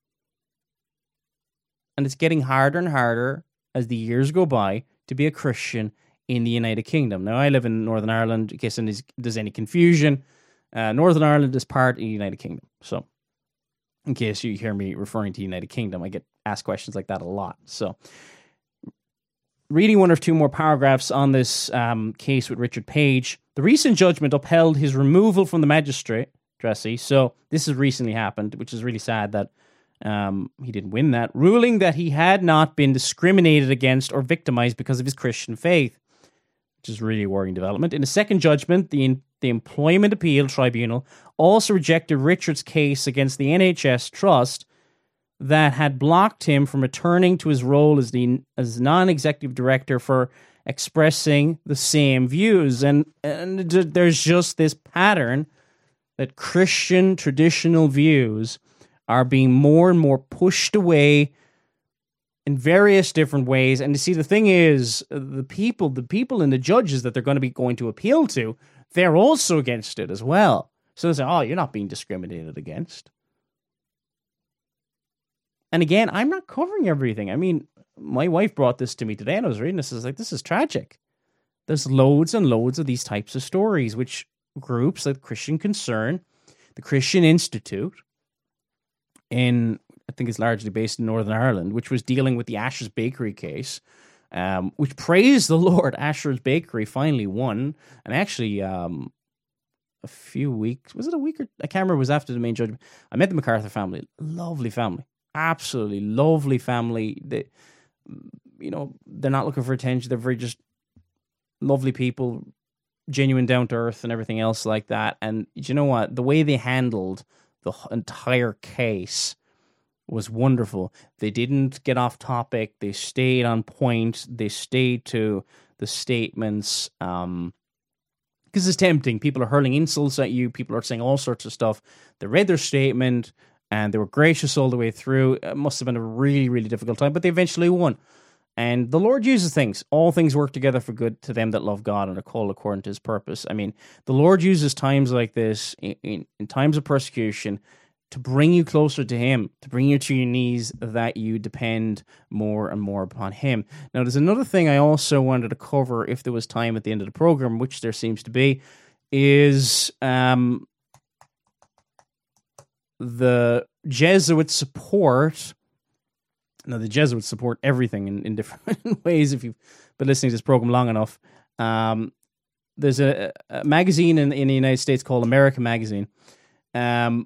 And it's getting harder and harder as the years go by to be a Christian in the United Kingdom. Now, I live in Northern Ireland, in case there's any confusion. Uh, Northern Ireland is part of the United Kingdom. So, in case you hear me referring to United Kingdom, I get asked questions like that a lot. So, reading one or two more paragraphs on this um, case with Richard Page. The recent judgment upheld his removal from the magistrate, Dressy. So this has recently happened, which is really sad that um, he didn't win that, ruling that he had not been discriminated against or victimized because of his Christian faith, which is really a worrying development. In a second judgment, the, the Employment Appeal Tribunal also rejected Richard's case against the N H S Trust that had blocked him from returning to his role as the as non-executive director for expressing the same views. And, and there's just this pattern that Christian traditional views are being more and more pushed away in various different ways. And you see, the thing is, the people, the people and the judges that they're going to be going to appeal to, they're also against it as well. So they say, oh, you're not being discriminated against. And again, I'm not covering everything. I mean, my wife brought this to me today, and I was reading this. I was like, this is tragic. There's loads and loads of these types of stories, which groups like Christian Concern, the Christian Institute, in I think it's largely based in Northern Ireland, which was dealing with the Asher's Bakery case, um, which, praise the Lord, Asher's Bakery finally won. And actually, um, a few weeks, was it a week or I can't remember, it was after the main judgment. I met the MacArthur family, lovely family. Absolutely lovely family. They, you know, they're not looking for attention. They're very just lovely people, genuine, down to earth, and everything else like that. And you know what? The way they handled the entire case was wonderful. They didn't get off topic. They stayed on point. They stayed to the statements. Um, because it's tempting. People are hurling insults at you. People are saying all sorts of stuff. They read their statement, and they were gracious all the way through. It must have been a really, really difficult time, but they eventually won. And the Lord uses things. All things work together for good to them that love God and are called according to his purpose. I mean, the Lord uses times like this, in, in, in times of persecution, to bring you closer to him, to bring you to your knees, that you depend more and more upon him. Now, there's another thing I also wanted to cover, if there was time at the end of the program, which there seems to be, is um, the Jesuit support. Now, the Jesuits support everything in, in different ways, if you've been listening to this program long enough. Um, there's a, a magazine in, in the United States called American Magazine. Um,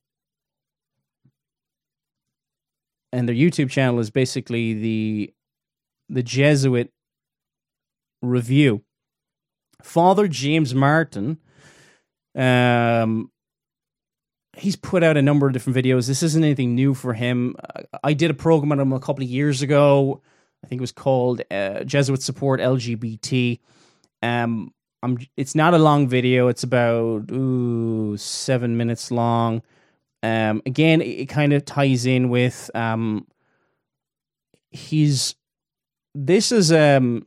and their YouTube channel is basically the the Jesuit Review. Father James Martin, um, he's put out a number of different videos. This isn't anything new for him. I did a program on him a couple of years ago. I think it was called uh, Jesuit Support L G B T. Um, I'm, it's not a long video. It's about ooh, seven minutes long. Um, again, it, it kind of ties in with um, he's. This is um.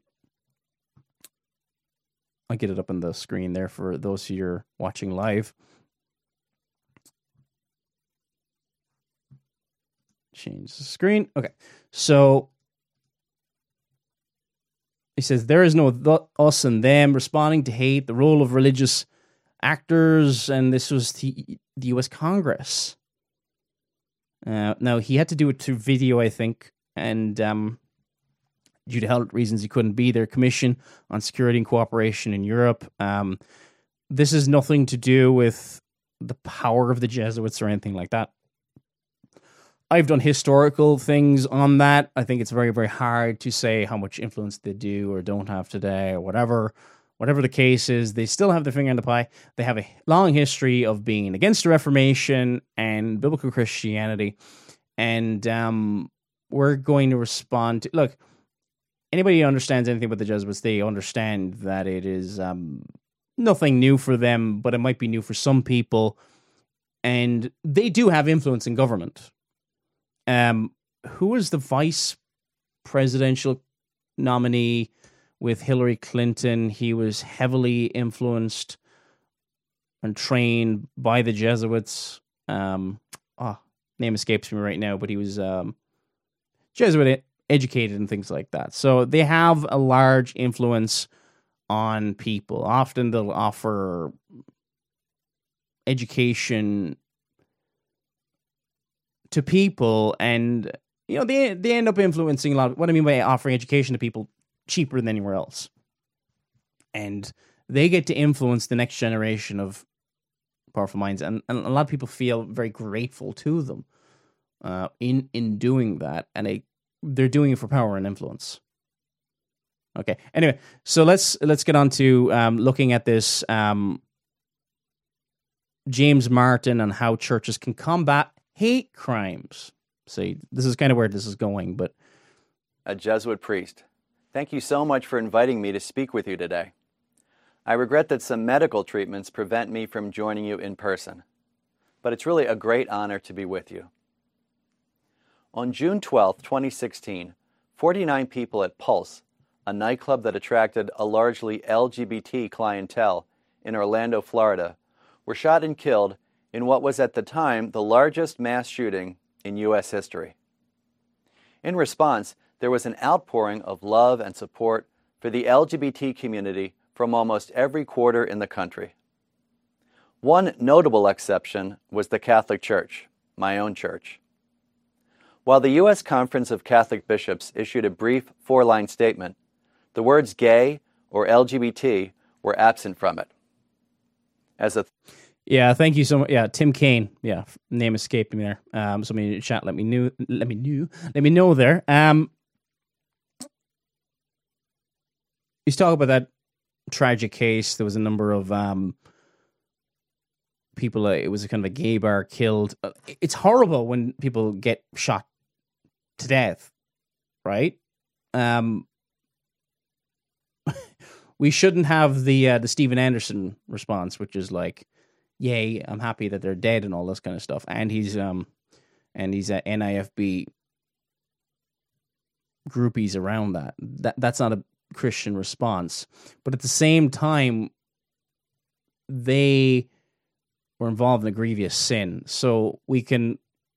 I'll get it up on the screen there for those who are watching live. Change the screen. Okay, so he says, there is no th- us and them responding to hate, the role of religious actors, and this was the, the U S Congress. Uh, now, he had to do it through video, I think, and um, due to health reasons, he couldn't be there. Commission on Security and Cooperation in Europe. Um, this is nothing to do with the power of the Jesuits or anything like that. I've done historical things on that. I think it's very, very hard to say how much influence they do or don't have today or whatever. Whatever the case is, they still have their finger in the pie. They have a long history of being against the Reformation and biblical Christianity. And um, we're going to respond to... Look, anybody who understands anything about the Jesuits, they understand that it is um, nothing new for them, but it might be new for some people. And they do have influence in government. Um, who was the vice presidential nominee with Hillary Clinton? He was heavily influenced and trained by the Jesuits. Um, oh, name escapes me right now, but he was um, Jesuit educated and things like that. So they have a large influence on people. Often they'll offer education to people, and you know they they end up influencing a lot. What I mean by offering education to people cheaper than anywhere else, and they get to influence the next generation of powerful minds, and, and a lot of people feel very grateful to them uh, in in doing that, and they they're doing it for power and influence. Okay. Anyway, so let's let's get on to um, looking at this um, James Martin and how churches can combat hate crimes. See, this is kind of where this is going, but... A Jesuit priest. Thank you so much for inviting me to speak with you today. I regret that some medical treatments prevent me from joining you in person, but it's really a great honor to be with you. On June twelfth, twenty sixteen, forty-nine people at Pulse, a nightclub that attracted a largely L G B T clientele in Orlando, Florida, were shot and killed in what was at the time the largest mass shooting in U S history. In response, there was an outpouring of love and support for the L G B T community from almost every quarter in the country. One notable exception was the Catholic Church, my own church. While the U S Conference of Catholic Bishops issued a brief four-line statement, the words gay or L G B T were absent from it. As a Yeah, thank you so much. Yeah, Tim Kaine. Yeah, name escaped me there. Um, somebody in the chat let me know. Let me know. Let me know there. Um, he's talking about that tragic case. There was a number of um people. Uh, it was a kind of a gay bar killed. Uh, it's horrible when people get shot to death, right? Um, we shouldn't have the uh, the Steven Anderson response, which is like, yay, I'm happy that they're dead and all this kind of stuff. And he's um and he's at N I F B groupies around that. That that's not a Christian response. But at the same time, they were involved in a grievous sin. So we can,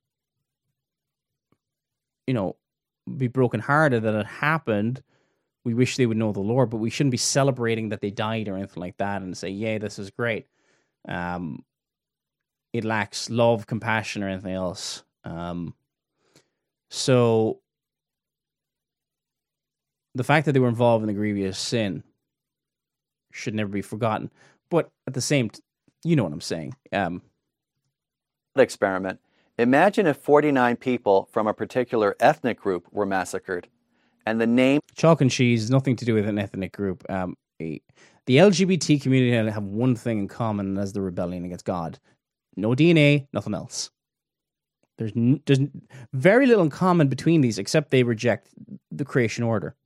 you know, be brokenhearted that it happened. We wish they would know the Lord, but we shouldn't be celebrating that they died or anything like that and say, yay, this is great. Um, it lacks love, compassion, or anything else. Um, so the fact that they were involved in a grievous sin should never be forgotten. But at the same, t- you know what I'm saying. Um, experiment. Imagine if forty-nine people from a particular ethnic group were massacred, and the name chalk and cheese has nothing to do with an ethnic group. Um, a, The L G B T community have one thing in common, and that's the rebellion against God. No D N A, nothing else. There's, n- there's very little in common between these, except they reject the creation order.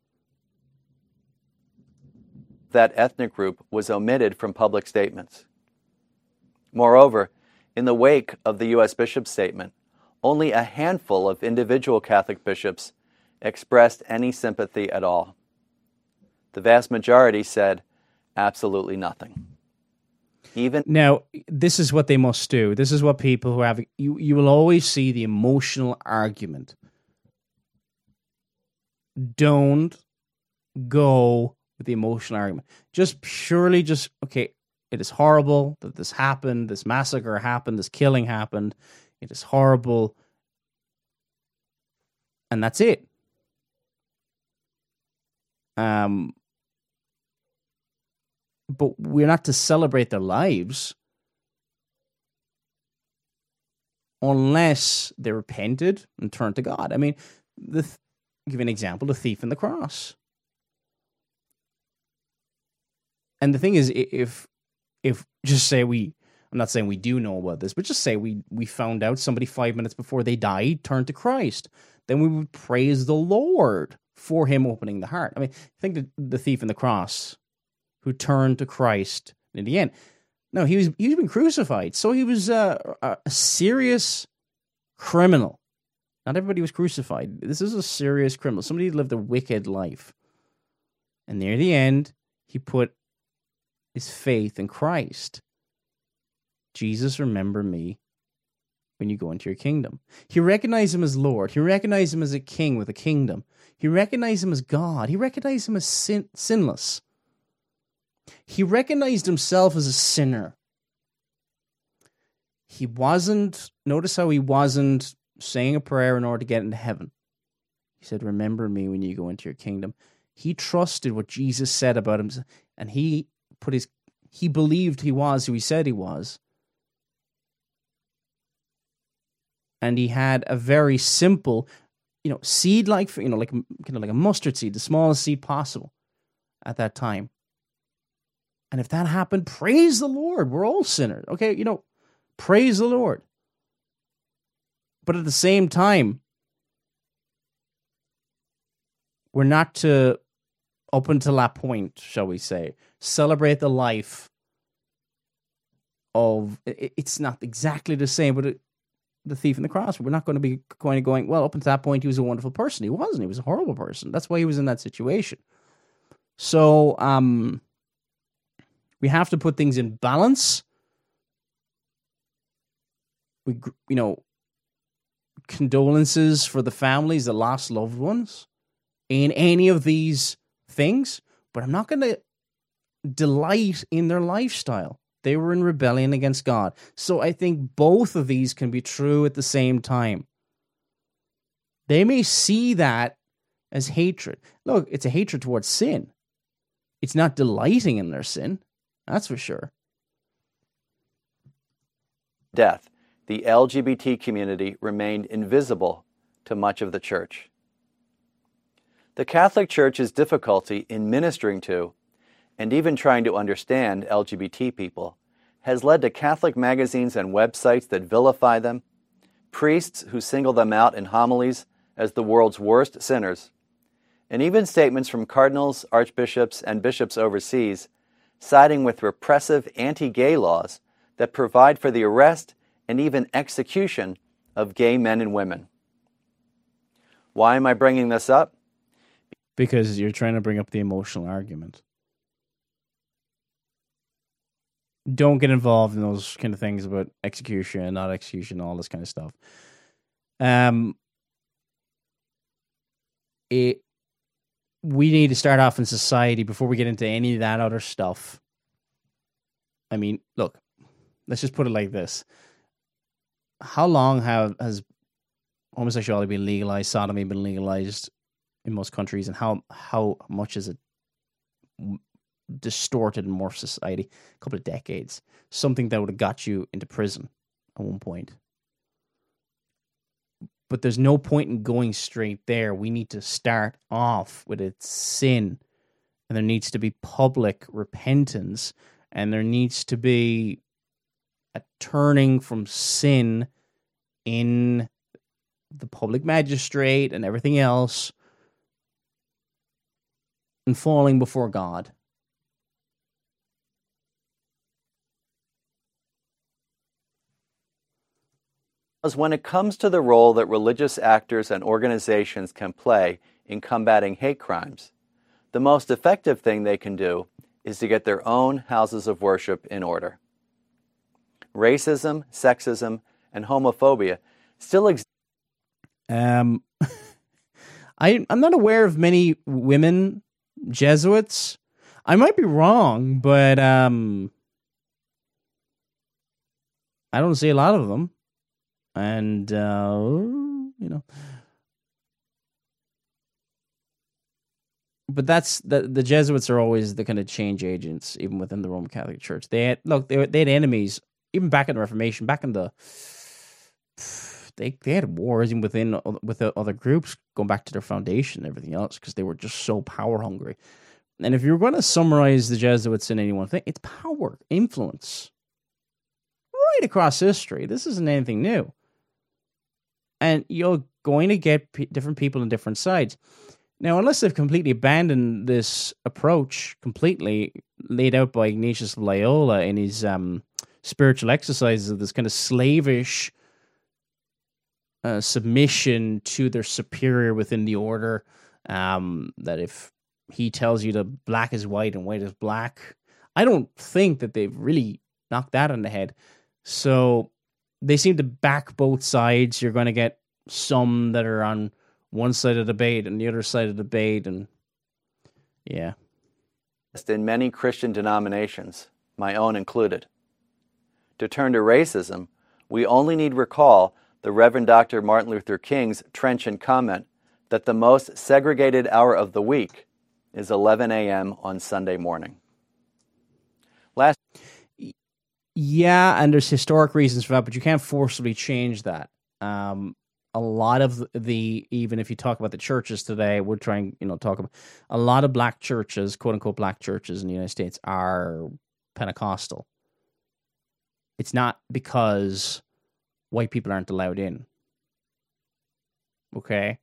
That ethnic group was omitted from public statements. Moreover, in the wake of the U S bishop's statement, only a handful of individual Catholic bishops expressed any sympathy at all. The vast majority said absolutely nothing. Even now, this is what they must do. This is what people who have you. You will always see the emotional argument. Don't go with the emotional argument. Just purely just, okay, it is horrible that this happened, this massacre happened, this killing happened. It is horrible. And that's it. Um, but we're not to celebrate their lives unless they repented and turned to God. I mean, the th- give you an example, the thief on the cross. And the thing is, if, if just say we, I'm not saying we do know about this, but just say we, we found out somebody five minutes before they died turned to Christ, then we would praise the Lord for him opening the heart. I mean, think the, the thief on the cross who turned to Christ in the end. No, he was, he's been crucified. So he was uh, a serious criminal. Not everybody was crucified. This is a serious criminal. Somebody lived a wicked life. And near the end, he put his faith in Christ. Jesus, remember me when you go into your kingdom. He recognized him as Lord. He recognized him as a king with a kingdom. He recognized him as God. He recognized him as sin- sinless. He recognized himself as a sinner. He wasn't, notice how he wasn't saying a prayer in order to get into heaven. He said, remember me when you go into your kingdom. He trusted what Jesus said about him, and he put his, he believed he was who he said he was. And he had a very simple, you know, seed like, you know, like kind of like a mustard seed, the smallest seed possible at that time. And if that happened, praise the Lord. We're all sinners. Okay, you know, praise the Lord. But at the same time, we're not to, up until that point, shall we say, celebrate the life of, it, it's not exactly the same, but it, the thief in the cross. We're not going to be going, going, well, up until that point, he was a wonderful person. He wasn't. He was a horrible person. That's why he was in that situation. So, um, we have to put things in balance. We, you know, condolences for the families that lost loved ones in any of these things, but I'm not going to delight in their lifestyle. They were in rebellion against God. So I think both of these can be true at the same time. They may see that as hatred. Look, it's a hatred towards sin. It's not delighting in their sin. That's for sure. Death, the L G B T community remained invisible to much of the church. The Catholic Church's difficulty in ministering to and even trying to understand L G B T people has led to Catholic magazines and websites that vilify them, priests who single them out in homilies as the world's worst sinners, and even statements from cardinals, archbishops, and bishops overseas siding with repressive anti-gay laws that provide for the arrest and even execution of gay men and women. Why am I bringing this up? Because you're trying to bring up the emotional argument. Don't get involved in those kind of things about execution, not execution, all this kind of stuff. Um, it, we need to start off in society before we get into any of that other stuff. I mean, look, let's just put it like this. How long have has homosexuality been legalized, sodomy been legalized in most countries, and how how much is it distorted and morphed society? A couple of decades. Something that would have got you into prison at one point. But there's no point in going straight there. We need to start off with its sin. And there needs to be public repentance. And there needs to be a turning from sin in the public magistrate and everything else and falling before God. When it comes to the role that religious actors and organizations can play in combating hate crimes, the most effective thing they can do is to get their own houses of worship in order. Racism, sexism, and homophobia still exist. Um, I, I'm not aware of many women Jesuits. I might be wrong, but um, I don't see a lot of them. And, uh, you know. But that's the the Jesuits are always the kind of change agents, even within the Roman Catholic Church. They had, look, they, they had enemies, even back in the Reformation, back in the... They they had wars even within with other groups, going back to their foundation and everything else, because they were just so power hungry. And if you're going to summarize the Jesuits in any one thing, it's power, influence, right across history. This isn't anything new. And you're going to get p- different people on different sides. Now, unless they've completely abandoned this approach completely laid out by Ignatius of Loyola in his um, spiritual exercises of this kind of slavish uh, submission to their superior within the order, um, that if he tells you that black is white and white is black, I don't think that they've really knocked that on the head. So they seem to back both sides. You're going to get some that are on one side of the debate and the other side of the debate, and yeah. In many Christian denominations, my own included. To turn to racism, we only need recall the Reverend Doctor Martin Luther King's trenchant comment that the most segregated hour of the week is eleven a.m. on Sunday morning. Last, yeah, and there's historic reasons for that, but you can't forcibly change that. Um, a lot of the, even if you talk about the churches today, we're trying, you know, talk about a lot of black churches, quote unquote, black churches in the United States are Pentecostal. It's not because white people aren't allowed in. Okay?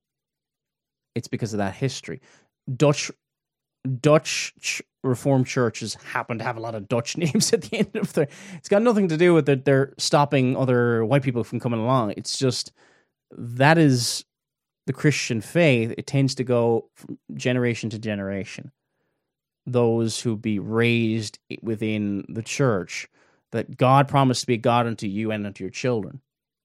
It's because of that history. Dutch Dutch ch- Reformed churches happen to have a lot of Dutch names at the end of their... It's got nothing to do with that they're stopping other white people from coming along. It's just, that is the Christian faith. It tends to go from generation to generation. Those who be raised within the church, that God promised to be God unto you and unto your children.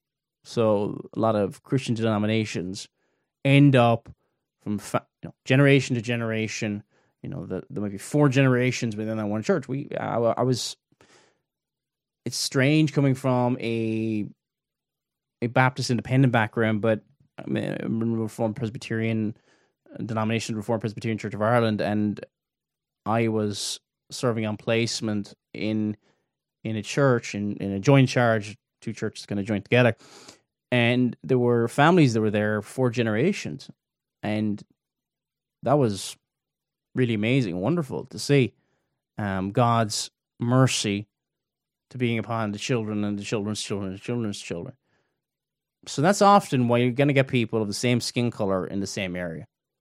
So a lot of Christian denominations end up from fa- you know, generation to generation. You know, the, there might be four generations within that one church. We, I, I was. It's strange coming from a a Baptist independent background, but I'm a Reformed Presbyterian denomination, Reformed Presbyterian Church of Ireland, and I was serving on placement in in a church in, in a joint charge. Two churches kind of joined together, and there were families that were there four generations, and that was really amazing, wonderful to see um, God's mercy to being upon the children and the children's children and the children's children. So that's often why you're going to get people of the same skin color in the same area.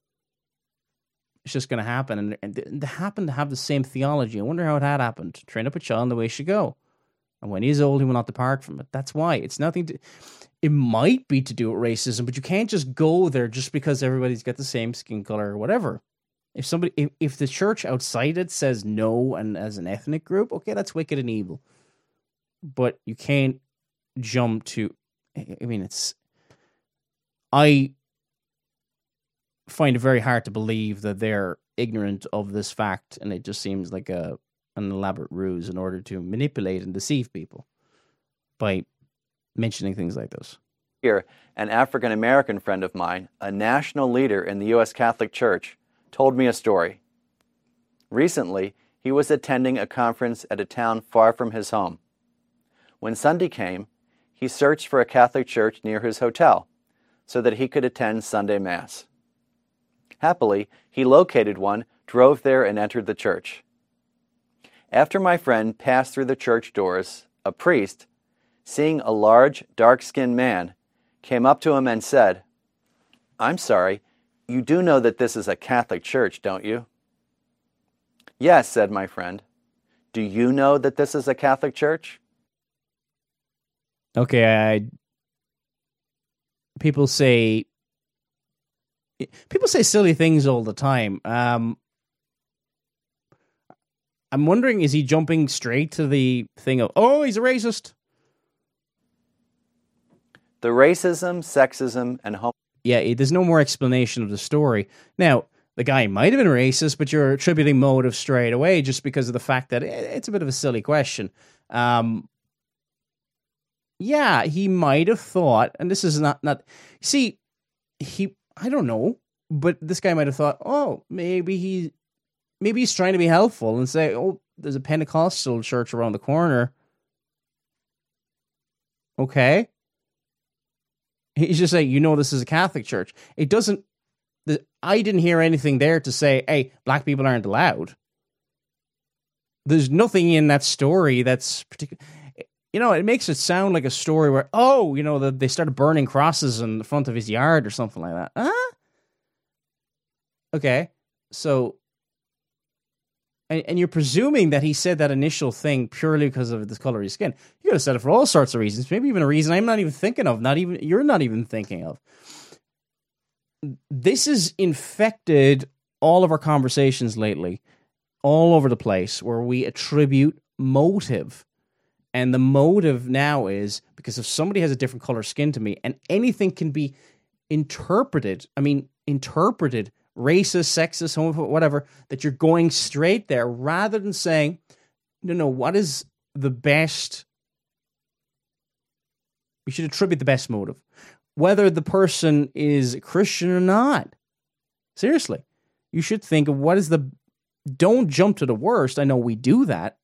It's just going to happen, and, and they happen to have the same theology. I wonder how that happened. Train up a child in the way he should go, and when he's old, he will not depart from it. That's why. It's nothing to... It might be to do with racism, but you can't just go there just because everybody's got the same skin color or whatever. If somebody, if, if the church outside it says no, and as an ethnic group, okay, that's wicked and evil. But you can't jump to, I mean, it's, I find it very hard to believe that they're ignorant of this fact, and it just seems like a an elaborate ruse in order to manipulate and deceive people by mentioning things like this. Here, an African-American friend of mine, a national leader in the U S Catholic Church, told me a story. Recently, he was attending a conference at a town far from his home. When Sunday came, he searched for a Catholic church near his hotel so that he could attend Sunday Mass. Happily, he located one, drove there, and entered the church. After my friend passed through the church doors, a priest, seeing a large, dark-skinned man, came up to him and said, "I'm sorry, you do know that this is a Catholic church, don't you?" "Yes," said my friend. "Do you know that this is a Catholic church?" Okay, I... People say... People say silly things all the time. Um, I'm wondering, is he jumping straight to the thing of, oh, he's a racist? The racism, sexism, and homophobia... Yeah, there's no more explanation of the story. Now, the guy might have been racist, but you're attributing motive straight away just because of the fact that it's a bit of a silly question. Um, yeah, he might have thought, and this is not, not, see, he, I don't know, but this guy might have thought, oh, maybe he, maybe he's trying to be helpful and say, oh, there's a Pentecostal church around the corner. Okay. He's just saying, you know, this is a Catholic church. It doesn't, the, I didn't hear anything there to say, hey, black people aren't allowed. There's nothing in that story that's particular. You know, it makes it sound like a story where, oh, you know, the, they started burning crosses in the front of his yard or something like that. Huh? Okay. So, and, and you're presuming that he said that initial thing purely because of the color of his skin. You could have said it for all sorts of reasons. Maybe even a reason I'm not even thinking of. Not even, you're not even thinking of. This has infected all of our conversations lately, all over the place, where we attribute motive. And the motive now is because if somebody has a different color skin to me, and anything can be interpreted, I mean, interpreted, racist, sexist, homophobic, whatever, that you're going straight there rather than saying, no, no, what is the best? We should attribute the best motive, whether the person is Christian or not. Seriously, you should think of what is the, don't jump to the worst. I know we do that.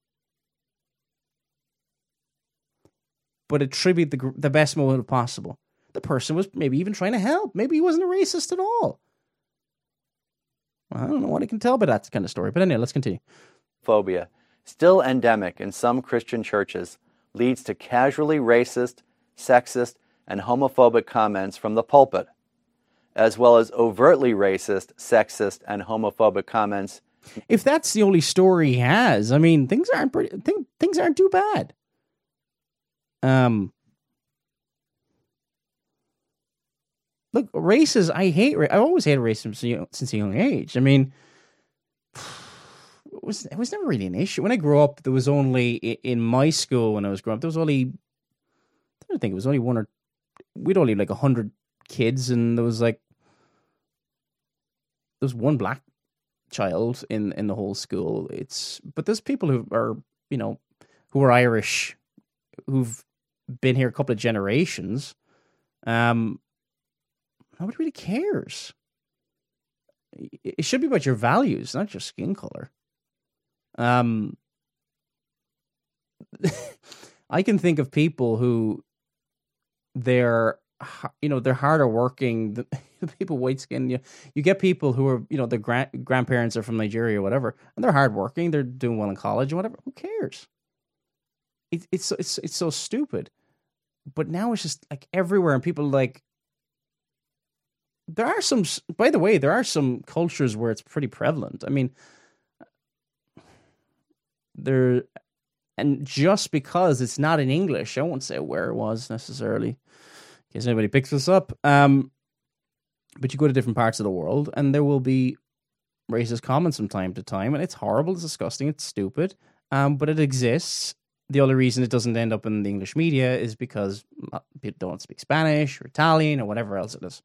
But attribute the the best motive possible. The person was maybe even trying to help. Maybe he wasn't a racist at all. Well, I don't know what I can tell by that kind of story. But anyway, let's continue. Phobia, still endemic in some Christian churches, leads to casually racist, sexist, and homophobic comments from the pulpit, as well as overtly racist, sexist, and homophobic comments. If that's the only story he has, I mean, things aren't pretty, thing, things aren't too bad. Um, look, races, I hate, I always hated racism since a young age. I mean, it was, it was never really an issue. When I grew up, there was only, in my school when I was growing up, there was only, I don't think it was only one or, we'd only like a hundred kids, and there was like, there was one black child in, in the whole school. It's, but there's people who are, you know, who are Irish, who've been here a couple of generations. Um, nobody really cares. It should be about your values, not your skin color. Um, I can think of people who they're, you know, they're harder working. The, the people white skin. You, you get people who are, you know, their grand, grandparents are from Nigeria or whatever, and they're hard working. They're doing well in college or whatever. Who cares? It, it's it's it's so stupid, but now it's just like everywhere, and people like. There are some, by the way, there are some cultures where it's pretty prevalent. I mean, there, and just because it's not in English, I won't say where it was necessarily, in case anybody picks this up. Um, but you go to different parts of the world, and there will be racist comments from time to time, and it's horrible, it's disgusting, it's stupid. Um, but it exists. The only reason it doesn't end up in the English media is because people don't speak Spanish or Italian or whatever else it is.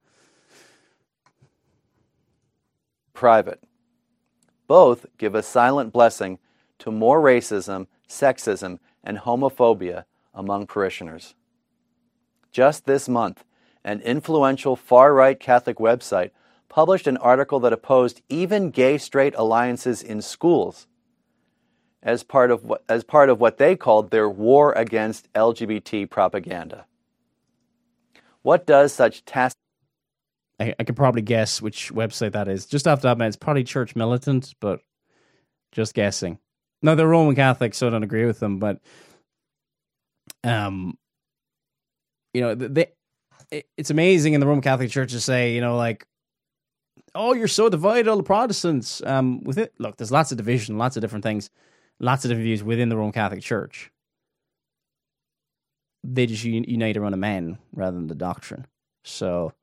Private. Both give a silent blessing to more racism, sexism, and homophobia among parishioners. Just this month, an influential far-right Catholic website published an article that opposed even gay-straight alliances in schools as part of what, as part of what they called their war against L G B T propaganda. What does such tacit... I, I could probably guess which website that is. Just off the top of my head, it's probably Church Militant, but just guessing. No, they're Roman Catholic, so I don't agree with them, but um, you know, they, it, it's amazing in the Roman Catholic Church to say, you know, like, oh, you're so divided, all the Protestants. Um, with it, look, there's lots of division, lots of different things, lots of different views within the Roman Catholic Church. They just unite around a man rather than the doctrine. So,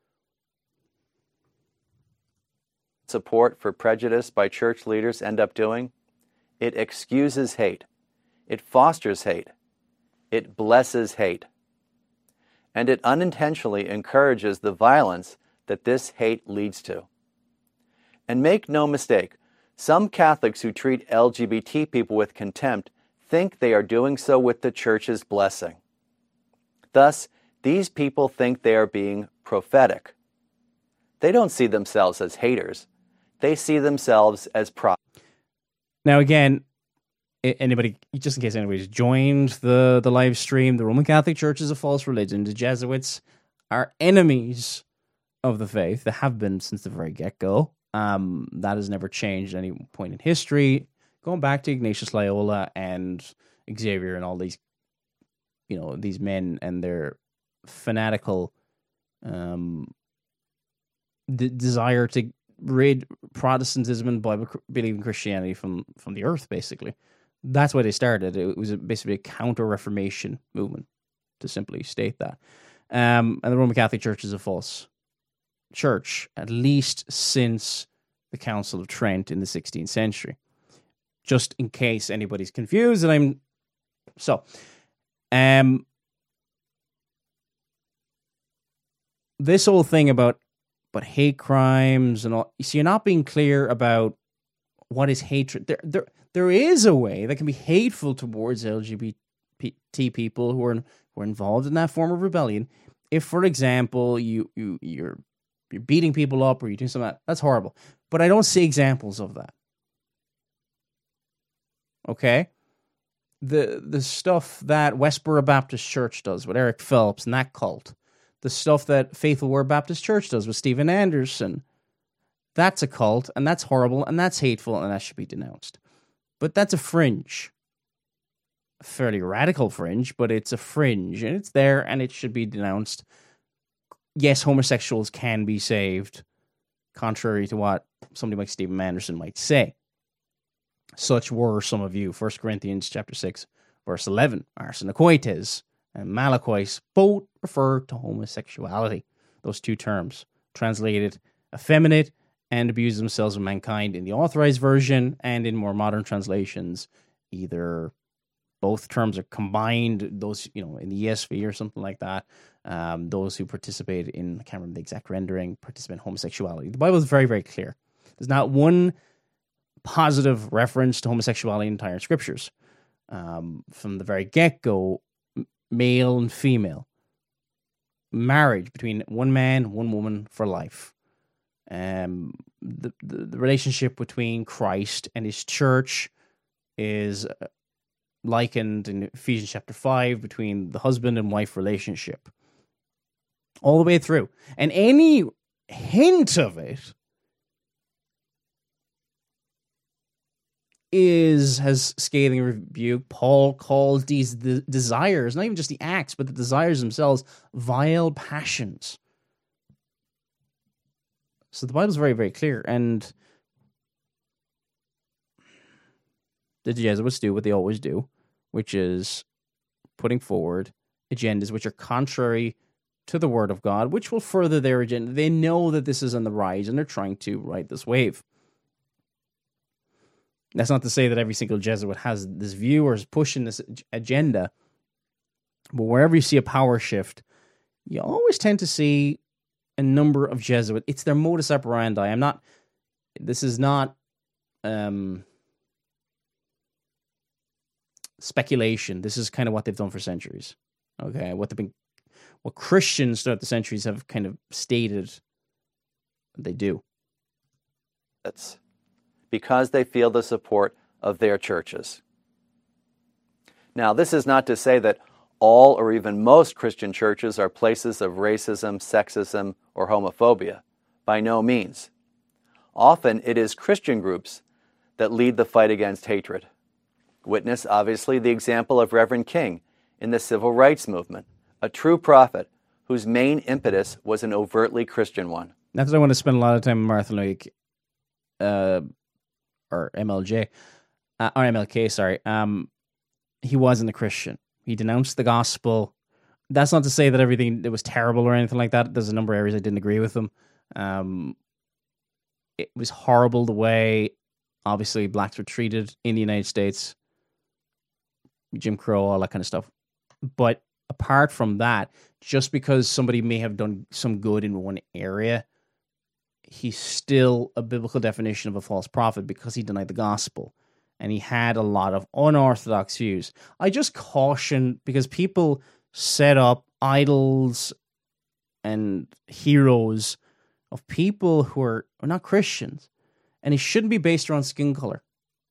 support for prejudice by church leaders end up doing? It excuses hate. It fosters hate. It blesses hate. And it unintentionally encourages the violence that this hate leads to. And make no mistake, some Catholics who treat L G B T people with contempt think they are doing so with the Church's blessing. Thus, these people think they are being prophetic. They don't see themselves as haters. They see themselves as prophets. Now, again, anybody, just in case anybody's joined the, the live stream, the Roman Catholic Church is a false religion. The Jesuits are enemies of the faith. They have been since the very get-go. Um, that has never changed at any point in history. Going back to Ignatius Loyola and Xavier and all these, you know, these men and their fanatical um, d- desire to rid Protestantism and Bible-believing Christianity from, from the earth, basically. That's why they started. It was basically a counter-Reformation movement, to simply state that. Um, and the Roman Catholic Church is a false church, at least since the Council of Trent in the sixteenth century. Just in case anybody's confused, and I'm... So, um, this whole thing about, about hate crimes and all... So you're not being clear about what is hatred. There, there, there is a way that can be hateful towards L G B T people who are, who are involved in that form of rebellion. If, for example, you, you, you're, you're beating people up or you're doing something like that, that's horrible. But I don't see examples of that. Okay? The the stuff that Westboro Baptist Church does with Eric Phelps and that cult, the stuff that Faithful Word Baptist Church does with Stephen Anderson, that's a cult, and that's horrible, and that's hateful, and that should be denounced. But that's a fringe. A fairly radical fringe, but it's a fringe, and it's there, and it should be denounced. Yes, homosexuals can be saved, contrary to what somebody like Stephen Anderson might say. Such were some of you. First Corinthians chapter six, verse eleven. Arsenokoites and malakois both refer to homosexuality. Those two terms, translated effeminate and abuse themselves of mankind in the Authorized Version, and in more modern translations, either both terms are combined, those, you know, in the E S V or something like that. Um, those who participate in, I can't remember the exact rendering, participate in homosexuality. The Bible is very, very clear. There's not one positive reference to homosexuality in entire scriptures. Um, from the very get-go, male and female. Marriage between one man, one woman for life. Um, the, the, the relationship between Christ and his church is likened in Ephesians chapter five between the husband and wife relationship. All the way through. And any hint of it is, has scathing rebuke. Paul calls these the desires, not even just the acts, but the desires themselves, vile passions. So the Bible's very, very clear. And the Jesuits do what they always do, which is putting forward agendas which are contrary to the Word of God, which will further their agenda. They know that this is on the rise, and they're trying to ride this wave. That's not to say that every single Jesuit has this view or is pushing this agenda, but wherever you see a power shift, you always tend to see a number of Jesuits. It's their modus operandi. I'm not, this is not um, speculation. This is kind of what they've done for centuries. Okay, what they've been, what Christians throughout the centuries have kind of stated they do. That's because they feel the support of their churches. Now, this is not to say that all or even most Christian churches are places of racism, sexism, or homophobia. By no means. Often it is Christian groups that lead the fight against hatred. Witness, obviously, the example of Reverend King in the civil rights movement, a true prophet whose main impetus was an overtly Christian one. Not that I want to spend a lot of time with Martin Luther, uh, or M L J, uh, or M L K, sorry. Um, he wasn't a Christian. He denounced the gospel. That's not to say that everything that was terrible or anything like that. There's a number of areas I didn't agree with him. Um, it was horrible the way, obviously, blacks were treated in the United States. Jim Crow, all that kind of stuff. But apart from that, just because somebody may have done some good in one area, he's still a biblical definition of a false prophet because he denied the gospel. And he had a lot of unorthodox views. I just caution, because people set up idols and heroes of people who are, are not Christians. And it shouldn't be based around skin color.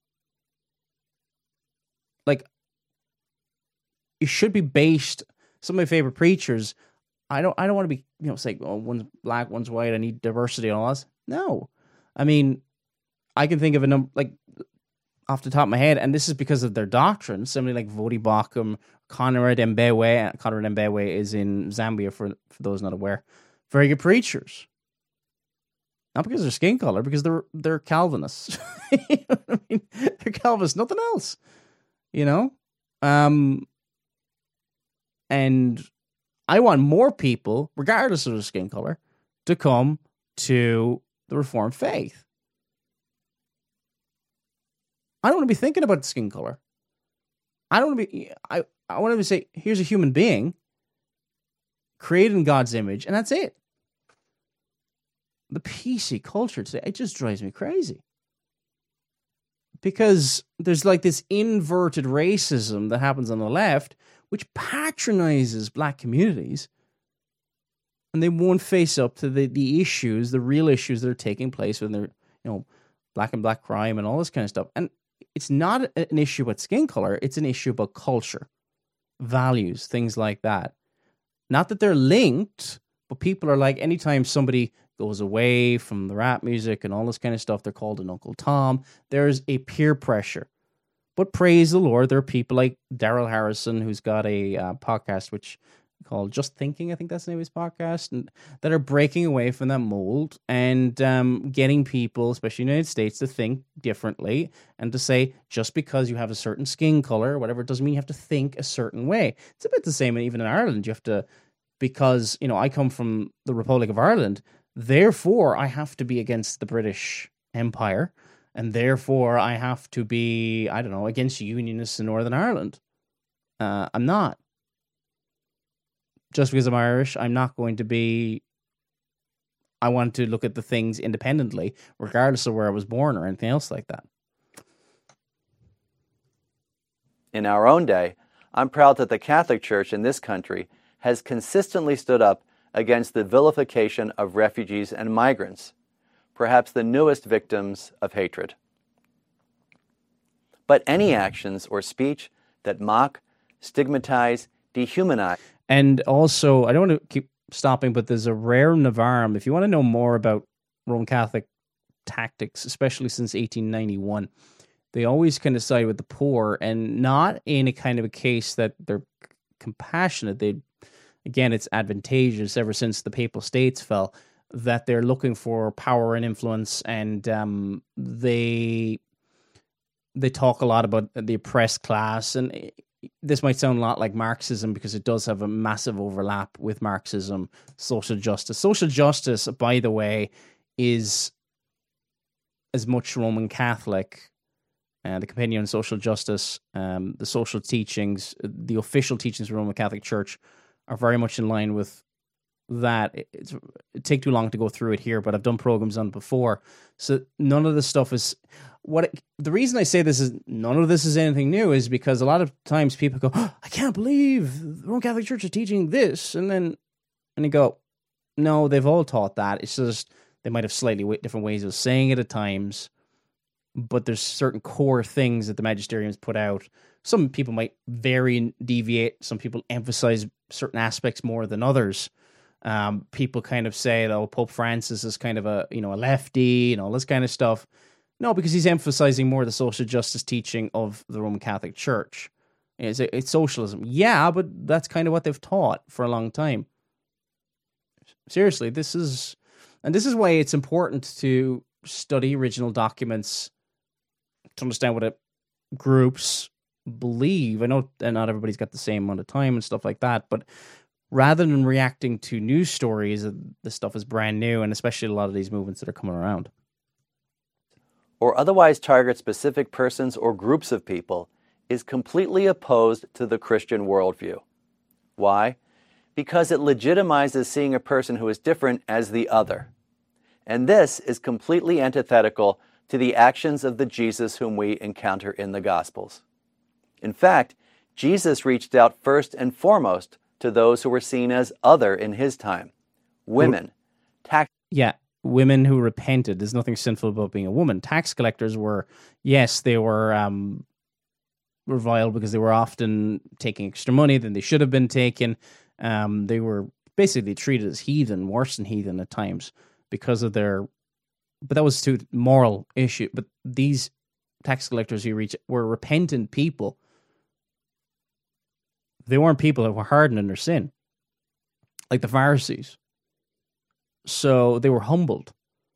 Like, it should be based, some of my favorite preachers, I don't I don't want to be, you know, say, oh, one's black, one's white, I need diversity and all that. No. I mean, I can think of a number, like, off the top of my head, and this is because of their doctrine. Somebody like Vodi Bakum, Conrad Mbewe. Conrad Mbewe is in Zambia, for for those not aware. Very good preachers. Not because of their skin color, because they're they're Calvinists. You know what I mean? They're Calvinists, nothing else. You know? Um, and I want more people, regardless of their skin color, to come to the Reformed faith. I don't want to be thinking about skin color. I don't want to be, I, I want to say, here's a human being created in God's image, and that's it. The P C culture today, it just drives me crazy. Because there's like this inverted racism that happens on the left, which patronizes black communities, and they won't face up to the, the issues, the real issues that are taking place when they're, you know, black and black crime and all this kind of stuff. And it's not an issue about skin color. It's an issue about culture, values, things like that. Not that they're linked, but people are like, anytime somebody goes away from the rap music and all this kind of stuff, they're called an Uncle Tom. There's a peer pressure. But praise the Lord, there are people like Daryl Harrison, who's got a uh, podcast which called Just Thinking, I think that's the name of his podcast, and that are breaking away from that mold and um, getting people, especially in the United States, to think differently and to say, just because you have a certain skin color or whatever, it doesn't mean you have to think a certain way. It's a bit the same even in Ireland. You have to, because, you know, I come from the Republic of Ireland, therefore I have to be against the British Empire, and therefore I have to be, I don't know, against Unionists in Northern Ireland. Uh, I'm not. Just because I'm Irish, I'm not going to be, I want to look at the things independently, regardless of where I was born or anything else like that. In our own day, I'm proud that the Catholic Church in this country has consistently stood up against the vilification of refugees and migrants, perhaps the newest victims of hatred. But any actions or speech that mock, stigmatize, dehumanize. And also, I don't want to keep stopping, but there's a Rerum Novarum. If you want to know more about Roman Catholic tactics, especially since eighteen ninety-one, they always kind of side with the poor, and not in a kind of a case that they're compassionate. They, again, it's advantageous ever since the Papal States fell, that they're looking for power and influence, and um, they they talk a lot about the oppressed class. And this might sound a lot like Marxism, because it does have a massive overlap with Marxism, social justice. Social justice, by the way, is as much Roman Catholic. Uh, the Compendium on Social Justice, um, the social teachings, the official teachings of the Roman Catholic Church are very much in line with that. It, it's, it'd take too long to go through it here, but I've done programs on it before. So none of this stuff is... What it, the reason I say this is none of this is anything new is because a lot of times people go, oh, I can't believe the Roman Catholic Church is teaching this, and then and you go, no, they've all taught that. It's just they might have slightly different ways of saying it at times, but there's certain core things that the magisteriums put out. Some people might vary and deviate. Some people emphasize certain aspects more than others. Um, people kind of say, oh, Pope Francis is kind of a you know a lefty and all this kind of stuff. No, because he's emphasizing more the social justice teaching of the Roman Catholic Church. It's, it's socialism. Yeah, but that's kind of what they've taught for a long time. Seriously, this is... And this is why it's important to study original documents to understand what it, groups believe. I know not everybody's got the same amount of time and stuff like that, but rather than reacting to news stories, this stuff is brand new, and especially a lot of these movements that are coming around. Or otherwise target specific persons or groups of people, is completely opposed to the Christian worldview. Why? Because it legitimizes seeing a person who is different as the other. And this is completely antithetical to the actions of the Jesus whom we encounter in the Gospels. In fact, Jesus reached out first and foremost to those who were seen as other in his time. Women, tax... Yeah, women who repented. There's nothing sinful about being a woman. Tax collectors were, yes, they were um, reviled because they were often taking extra money than they should have been taking. Um, they were basically treated as heathen, worse than heathen at times because of their... But that was to moral issue. But these tax collectors you reach were repentant people. They weren't people that were hardened in their sin, like the Pharisees. So they were humbled.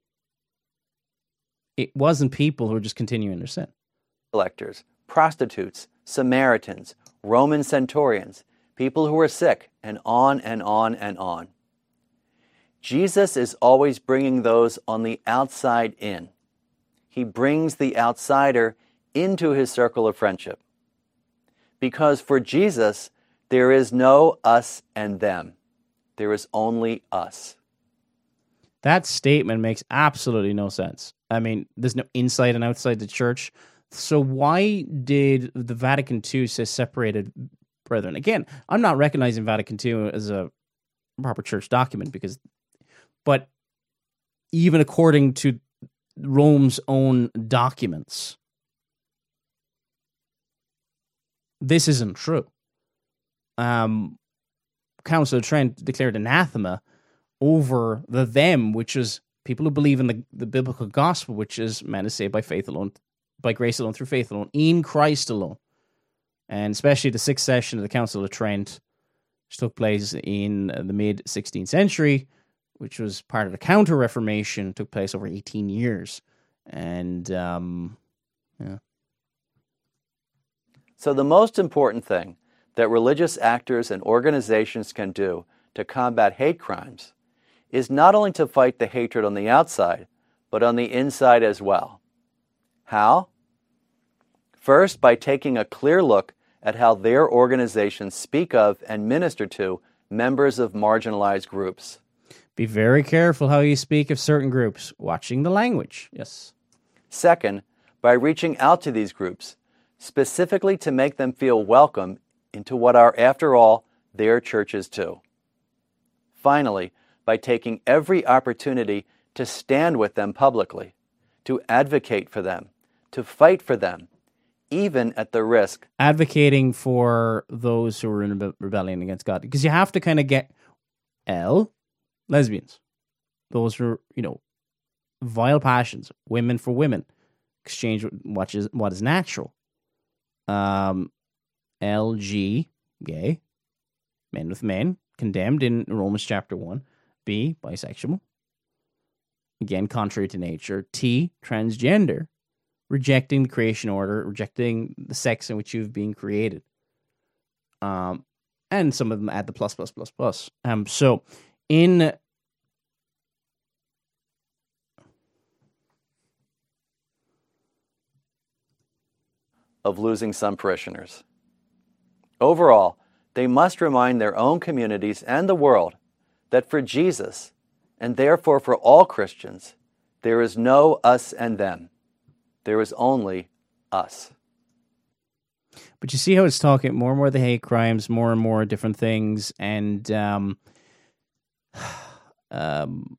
It wasn't people who were just continuing their sin. Collectors, prostitutes, Samaritans, Roman centurions, people who were sick, and on and on and on. Jesus is always bringing those on the outside in. He brings the outsider into his circle of friendship. Because for Jesus, there is no us and them. There is only us. That statement makes absolutely no sense. I mean, there's no inside and outside the church. So why did the Vatican Two say separated brethren? Again, I'm not recognizing Vatican Two as a proper church document because, but even according to Rome's own documents, this isn't true. Um, Council of Trent declared anathema over the them, which is people who believe in the, the biblical gospel, which is man is saved by faith alone, by grace alone, through faith alone, in Christ alone. And especially the sixth session of the Council of Trent, which took place in the mid-sixteenth century, which was part of the Counter-Reformation, took place over eighteen years. And, um, yeah. So the most important thing that religious actors and organizations can do to combat hate crimes is not only to fight the hatred on the outside, but on the inside as well. How? First, by taking a clear look at how their organizations speak of and minister to members of marginalized groups. Be very careful how you speak of certain groups, watching the language. Yes. Second, by reaching out to these groups, specifically to make them feel welcome into what are, after all, their churches too. Finally, by taking every opportunity to stand with them publicly, to advocate for them, to fight for them, even at the risk. Advocating for those who are in rebe- rebellion against God. Because you have to kind of get L, lesbians. Those who are, you know, vile passions, women for women, exchange what is, what is natural. Um, L G, gay, men with men, condemned in Romans chapter one. B, bisexual, again, contrary to nature. T, transgender, rejecting the creation order, rejecting the sex in which you've been created. Um, and some of them add the plus, plus, plus, plus. Um, so, in of losing some parishioners. Overall, they must remind their own communities and the world that for Jesus, and therefore for all Christians, there is no us and them. There is only us. But you see how it's talking more and more the hate crimes, more and more different things, and um, um,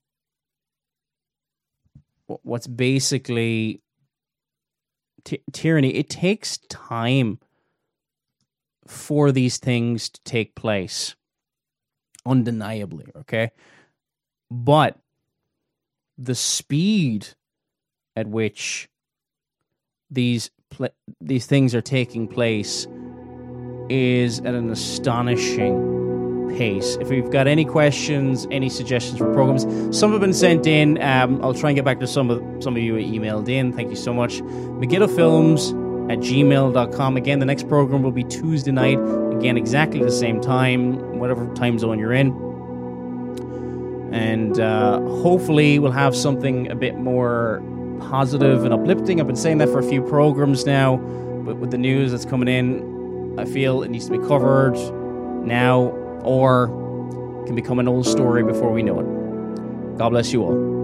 what's basically t- tyranny. It takes time for these things to take place, undeniably, okay? But the speed at which these pl- these things are taking place is at an astonishing pace. If you've got any questions, any suggestions for programs, some have been sent in. Um, I'll try and get back to some of some of you who emailed in. Thank you so much. Megiddo Films at gmail dot com. Again, the next program will be Tuesday night. Again, exactly the same time, whatever time zone you're in. And uh, hopefully we'll have something a bit more positive and uplifting. I've been saying that for a few programs now, but with the news that's coming in, I feel it needs to be covered now or can become an old story before we know it. God bless you all.